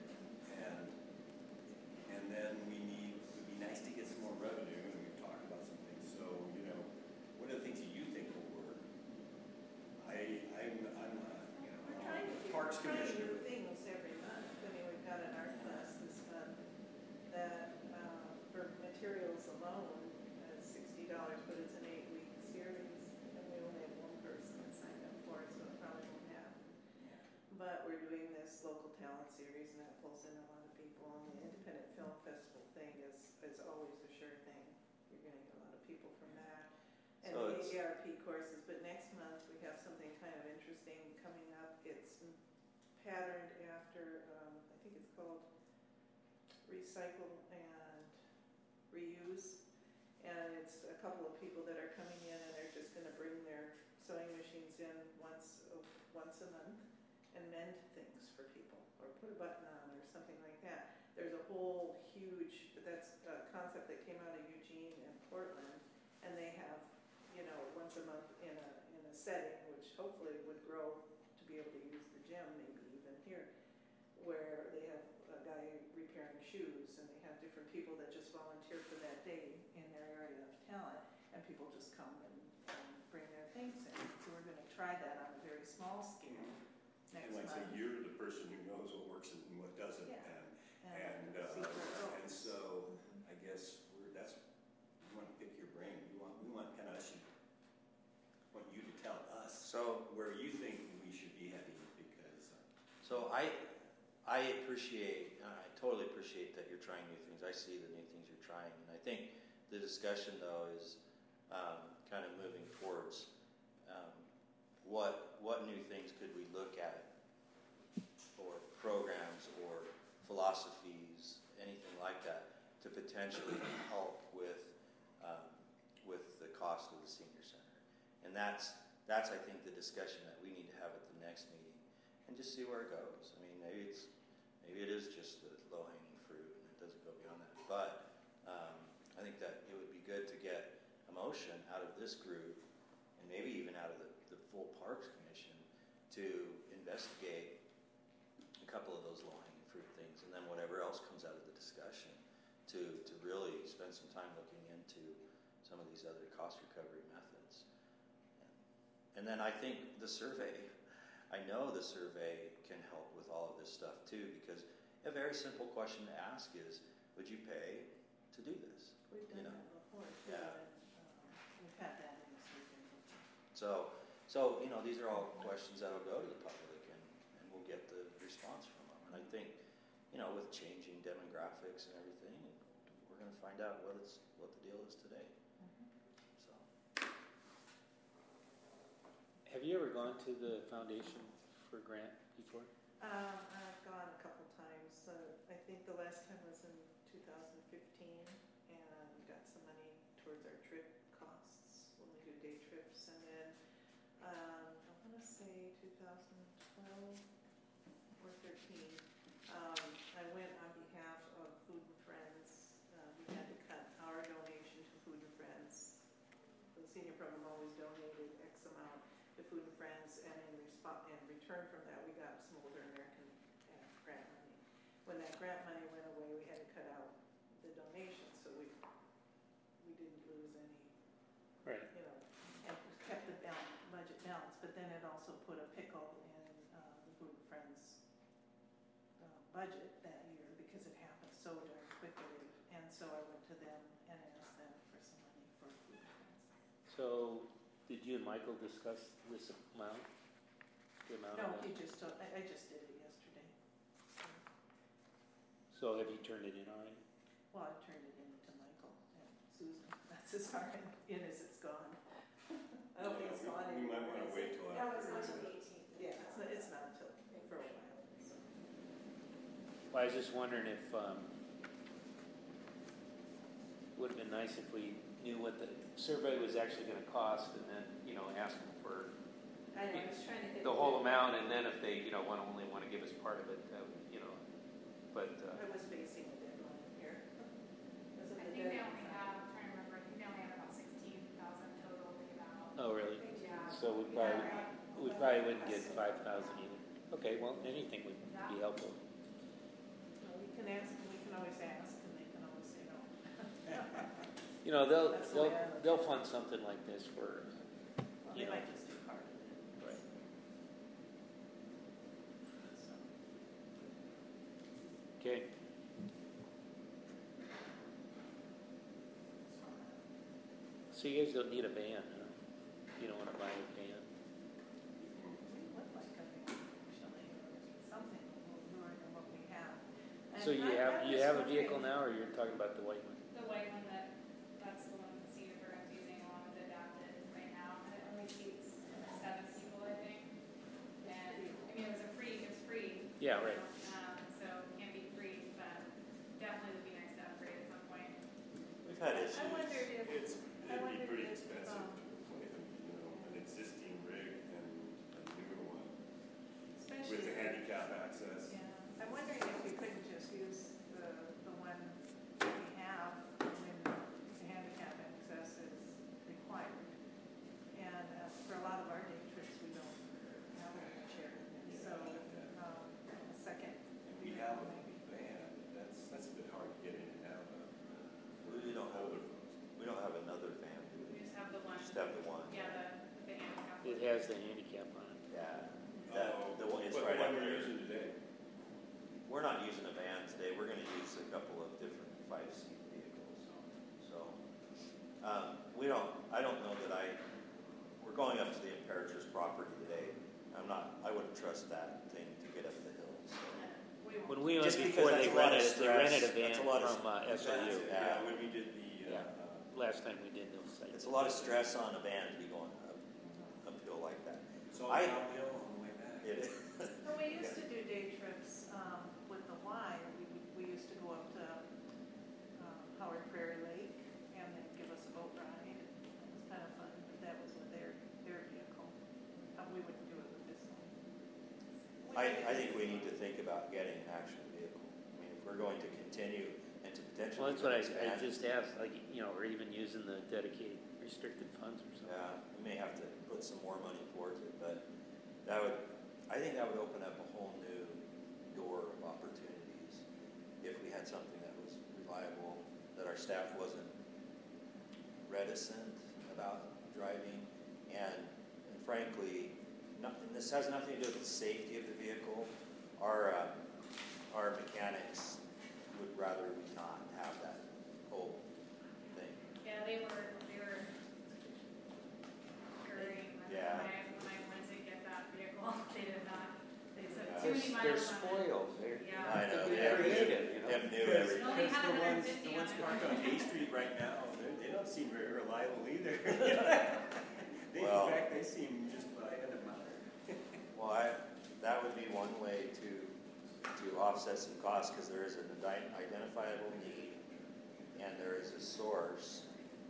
And then it would be nice to get some more revenue, and we've talked about some things. So, what are the things that you think will work? We're trying to Parks Commissioner. new things every month. I mean, we've got an art class this month that for materials alone is $60, but it's an 8-week series, and we only have one person that signed up for it, so it probably won't happen. But we're doing this local talent series, and that pulls in a lot of people. And the Independent Film Festival thing is always a sure thing. You're going to get a lot of people from that. And So the AARP courses. But next month we have something kind of interesting coming up. It's patterned after, I think it's called Recycle and Reuse. And it's a couple of people that are coming in, and they're just going to bring their sewing machines in once a month and mend things for people, or put a button on, or something like that. There's a whole that's a concept that came out of Eugene and Portland, and they have, once a month in a setting, which hopefully would grow to be able to use the gym, maybe even here, where they have a guy repairing shoes, and they have different people that just volunteer for that day in their area of talent, and people just come and bring their things in. So we're going to try that on a very small scale next And like I say, month. you're the person who knows what works and what doesn't. Yeah. And see where it goes. so I guess we want to pick your brain. We want kind of want you to tell us So where you think we should be heading, because So I totally appreciate that you're trying new things. I see the new things you're trying, and I think the discussion though is kind of moving towards what new things could we look at, or programs, or philosophies, anything like that, to potentially help with the cost of the senior center. And that's I think the discussion that we need to have at the next meeting, and just see where it goes. I mean, maybe it is just the low-hanging fruit, and it doesn't go beyond that. But I think that it would be good to get a motion out of this group, and maybe even out of the full Parks Commission, to investigate a couple of those low-hanging fruit things, and then whatever else comes out of the discussion, to really spend some time looking into some of these other cost recovery methods. And then I think I know the survey can help with all of this stuff too, because a very simple question to ask is, would you pay to do this? We've done that before. Too, Yeah. and, we've had that in the survey before. So these are all questions that will go to the public, and we'll get the response from them. And I think, with changing demographics and everything, we're going to find out what the deal is today. So, Have you ever gone to the foundation for a grant before? I've gone a couple times. I think the last time was in 2015, and got some money towards our trip costs when we do day trips. And then I want to say 2012 or 13. I went on behalf of Food and Friends. We had to cut our donation to Food and Friends. The senior program always donated X amount to Food and Friends, and in return from that, we got some Older American grant money. When that grant money went away, we had to cut out the donation, so we didn't lose any. Right. And kept the budget balanced. But then it also put a pickle in the Food and Friends budget that year, because it happened so darn quickly. And so I went to them and asked them for some money for Food and Friends. So, did you and Michael discuss this amount? The amount No, of that? he just told, I just did it yesterday. So have you turned it in already? Well, I turned it in to Michael and Susan. That's as far in as it's gone. I don't think it's gone We might anywhere. want to wait till No, after. it's not until the 18th. Yeah, it's not until for a while. So. Well, I was just wondering if would have been nice if we knew what the survey was actually going to cost, and then ask them for I was trying to get the whole amount, and then if they only want to give us part of it, but I was facing a deadline here. Was it I the think they deadline? only have, I'm trying to remember, I think they only have about 16,000 total to give out. oh really? Yeah. So we probably wouldn't get 5,000 either. Okay, well anything would be helpful. Well, we can ask, we can always ask, and they can always say no. That's the way I look They'll fund something like this for Well, they might just do part of it. right. So. Okay. So you guys don't need a van, huh? You don't want to buy a van. We would like a van, actually, or something newer than what we have. And So you I was have a vehicle wondering- now, or you're talking about the white one? The white one that's the one that Cedar Program's using along with Adapted right now, and it only seats 7 people, I think. And, it was free. Yeah, right. So it can't be free, but definitely would be nice to upgrade at some point. we've had issues. I wondered if, It'd be pretty expensive to replace an existing rig and a newer one especially. with the handicap access. Yeah, I'm wondering if we couldn't just use the one that we have when the handicap access is required. And for a lot of our day trips, we don't have a chair. So, a second. We have a van, that's a bit hard to get in and out of. We don't have Older folks. we don't have another van, do We we? just have the one. Just have the one. Yeah, the handicap. It has the handicap on it. Yeah. The one, it's But right the up one we're there. using today. We're not using a van today. We're going to use a couple of different 5-seat vehicles. So, I don't know that we're going up to the Imperator's property today. I wouldn't trust that thing to get up the hill. So. We When we went Just before, because they that's a lot of rented a stress. van That's a lot of from SOU. Yeah, when we did the, Yeah. Last time we did those sites. It's a lot of stress on a van to be going uphill like that. It's all downhill on the way back. It is. Well, we used to do day trips with the Y. We used to go up to Howard Prairie Lake and they'd give us a boat ride. It was kind of fun, but that was with their vehicle. We wouldn't do it with this one. I think we need to think about getting an actual vehicle. I mean, if we're going to continue and to potentially. Well, that's what I expand, just asked, like, or even using the dedicated restricted funds or something. Yeah, we may have to put some more money towards it, but I think that would open up a whole new door of opportunities if we had something that was reliable, that our staff wasn't reticent about driving, and frankly, and this has nothing to do with the safety of the vehicle. Our mechanics would rather we not have that whole thing. Yeah, they were great. Yeah. When I went to get that vehicle, they did not. They said Yeah. too many miles They're on it. spoiled. They're, Yeah. I know. They They created, you know. have new everything. No, they Because had the ones 150 on it. parked on A Street right now, they don't seem very reliable either. In Well- fact, they seem just fine at a mile. Well, that would be one way to offset some costs, because there is an identifiable need and there is a source.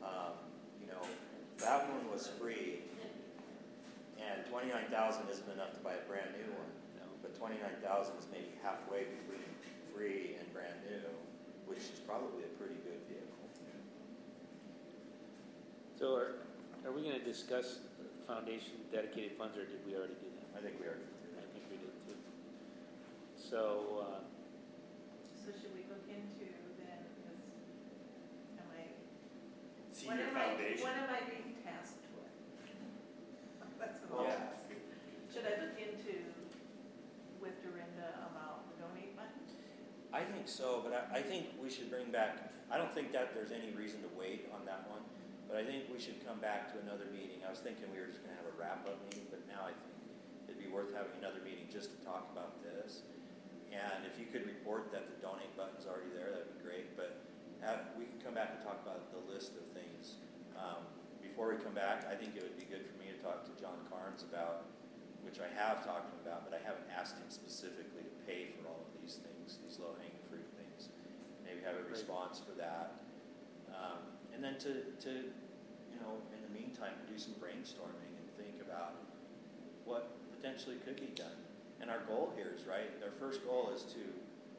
That one was free, and $29,000 isn't enough to buy a brand new one. No. But $29,000 is maybe halfway between free and brand new, which is probably a pretty good vehicle. So are we going to discuss foundation dedicated funds, or did we already do that? I think we already did. I think we did too. So, So should we look into then, Senior foundation. what am I being tasked with? That's what Yeah. I'm asking. Should I look into with Dorinda about the donate button? I think so, but I think we should bring back, I don't think that there's any reason to wait on that one, but I think we should come back to another meeting. I was thinking we were just going to have a wrap-up meeting, but now I think it'd be worth having another meeting just to talk about this. And if you could report that the donate button's already there, that'd be great, but we can come back and talk about the list of things. Before we come back, I think it would be good for me to talk to John Carnes about, which I have talked to him about, but I haven't asked him specifically to pay for all of these things, these low-hanging fruit things. Maybe have a response for that. And then to in the meantime, do some brainstorming and think about what potentially could be done. And our goal here is, right, our first goal is to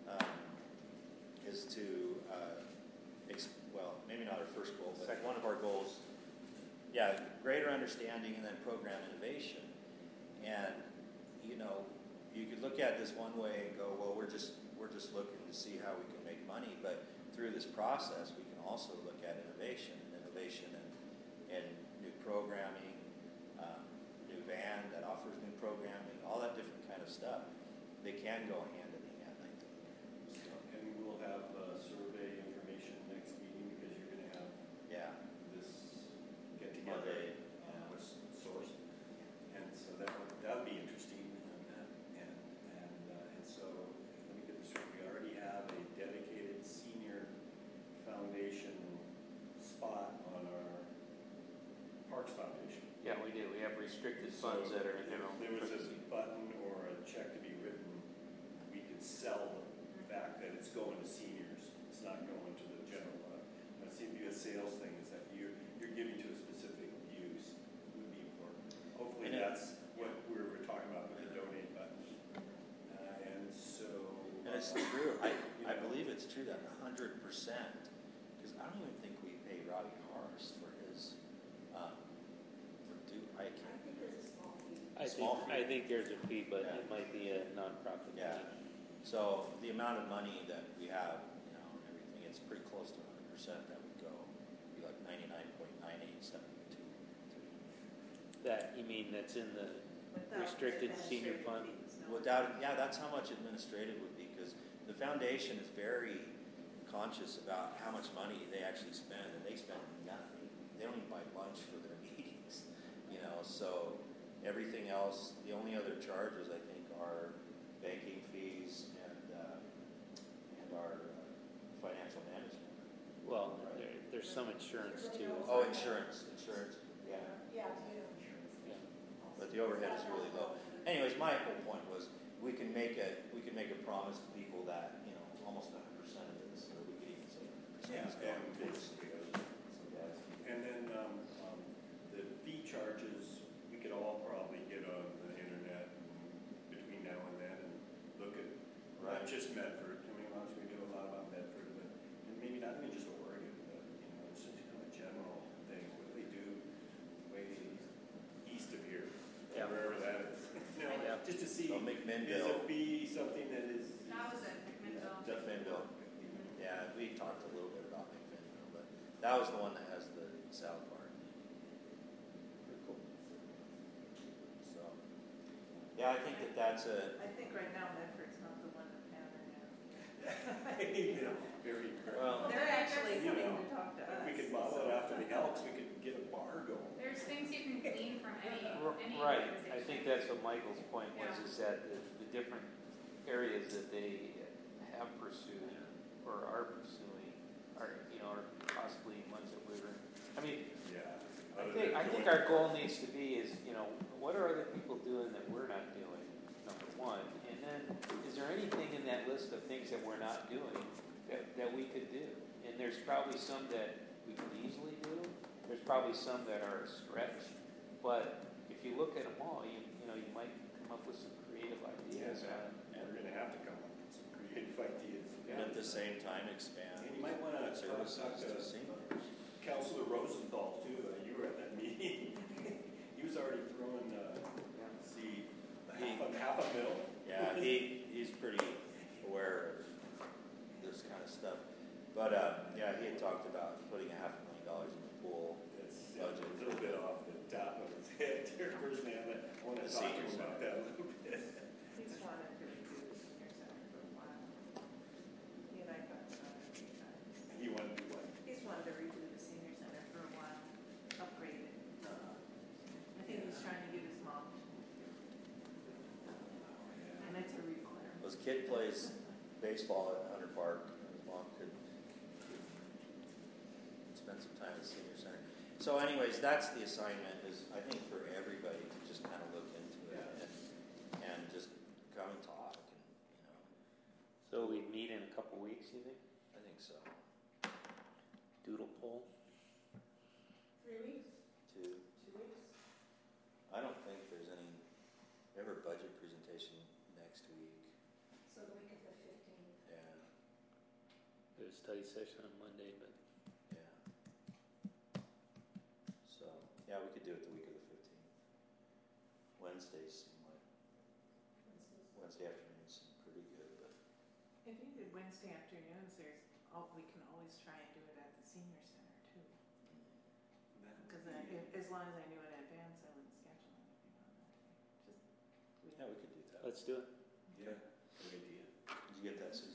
well, maybe not our first goal, but one of our goals, greater understanding and then program innovation. And, you could look at this one way and go, well, we're just looking to see how we can make money, but through this process, we can also look at innovation and new programming, new van that offers new programming, all that different kind of stuff. They can go hand in hand, I think. And we'll have survey information next meeting, because you're going to have this get together with source, and so that'll be interesting. And so let me get this straight. We already have a dedicated senior foundation spot on our Parks Foundation. yeah, we do. We have restricted funds that are in their own. If there was a button or a check to be written, we could sell the fact that it's going to seniors. It's not going to the general fund. That seems to be a sales thing, is that you're giving to a specific use would be important. Hopefully that's what we're talking about with the donate button. And so... And it's true. I believe it's true that 100%, because I don't even think we pay Robbie Harris for his, I can't. I think there's a small fee. I think there's a fee, but it might be a nonprofit fee. Yeah. So the amount of money that we have, and everything, it's pretty close to 100% that would go. It'd be like 99.9872. That, you mean that's in the Without restricted senior administrative fund? fees, no? Without, that's how much administrative would be, because the foundation is very conscious about how much money they actually spend, and they spend nothing. They don't even buy lunch for their meetings, so everything else, the only other charges I think are banking fees and there's some insurance too. Oh, insurance, yeah. Yeah, to get insurance. Yeah. But the overhead is really low. Anyways, my whole point was, we can make a promise to people that, you know, almost 100% of this, or we could even say 100% is going towards some gas. And then the fee charges, we could all probably get on the internet between now and then and look at not just Medford. I mean, obviously we do a lot about Medford, but and maybe not even just Oregon, but you know, it's just kind of a general thing. What do they do way east of here, Yeah. wherever that is? You know, Yeah. just to see So is McMinnville. a fee something that is That was it, McMinnville. McMinnville. Yeah, we talked a little bit about McMinnville, but that was the one that has the salad bar. Pretty cool. So, yeah, I think that's a. I think right now Medford's not the one to pattern in. you know, very Well, They're actually You coming know, to talk to us. If we could model it after the Elks, we could get a bar going. There's things you can glean from any Right, organization. I think that's what Michael's point was, Yeah. is that the different areas that they have pursued or are pursuing are, you know, are possibly ones that we're, I mean, Yeah. I think our goal needs to be is, you know, what are other people doing that we're not doing, number one, and then is there anything in that list of things that we're not doing that we could do? And there's probably some that we could easily do, there's probably some that are a stretch, but if you look at them all, you know, you might come up with some creative ideas. We're going to have to come up with some creative ideas. and at the same time expand And you might want to services talk to to seniors. Councilor Rosenthal too. You were at that meeting. He was already throwing, see, half a mil. Yeah, he's pretty aware of this kind of stuff. But yeah, he had talked about putting $500,000 in the pool. It's Budget. a little bit off the top of his head there, personally. I want to The talk to him senior about that a little bit. He's wanted to redo the senior center for a while. He and I talked about it a few times. He wanted to do what? He's wanted to redo the senior center for a while, upgrade it. I think he's trying to get his mom. And it's a requirement. His kid plays baseball at Hunter Park, and his mom could spend some time at the senior center. So anyways, that's the assignment, is I think for everybody to just kind of look into it and just come and talk, and you know, So we meet in a couple weeks, you think? I think so. Doodle poll? 3 weeks, Two. 2 weeks? I don't think there's any, we have our budget presentation next week. So the week of the 15th. Yeah, There's a study session on Monday, but yeah. So, yeah, we could do it the week of the 15th. Wednesdays seem like, Wednesday afternoons seem pretty good, but If you did Wednesday afternoons, we can always try and do it at the senior center too. Because as long as I knew in advance, I wouldn't schedule anything on that day. yeah, we could do that. let's do it. Yeah, good idea. Did you get that, Susan?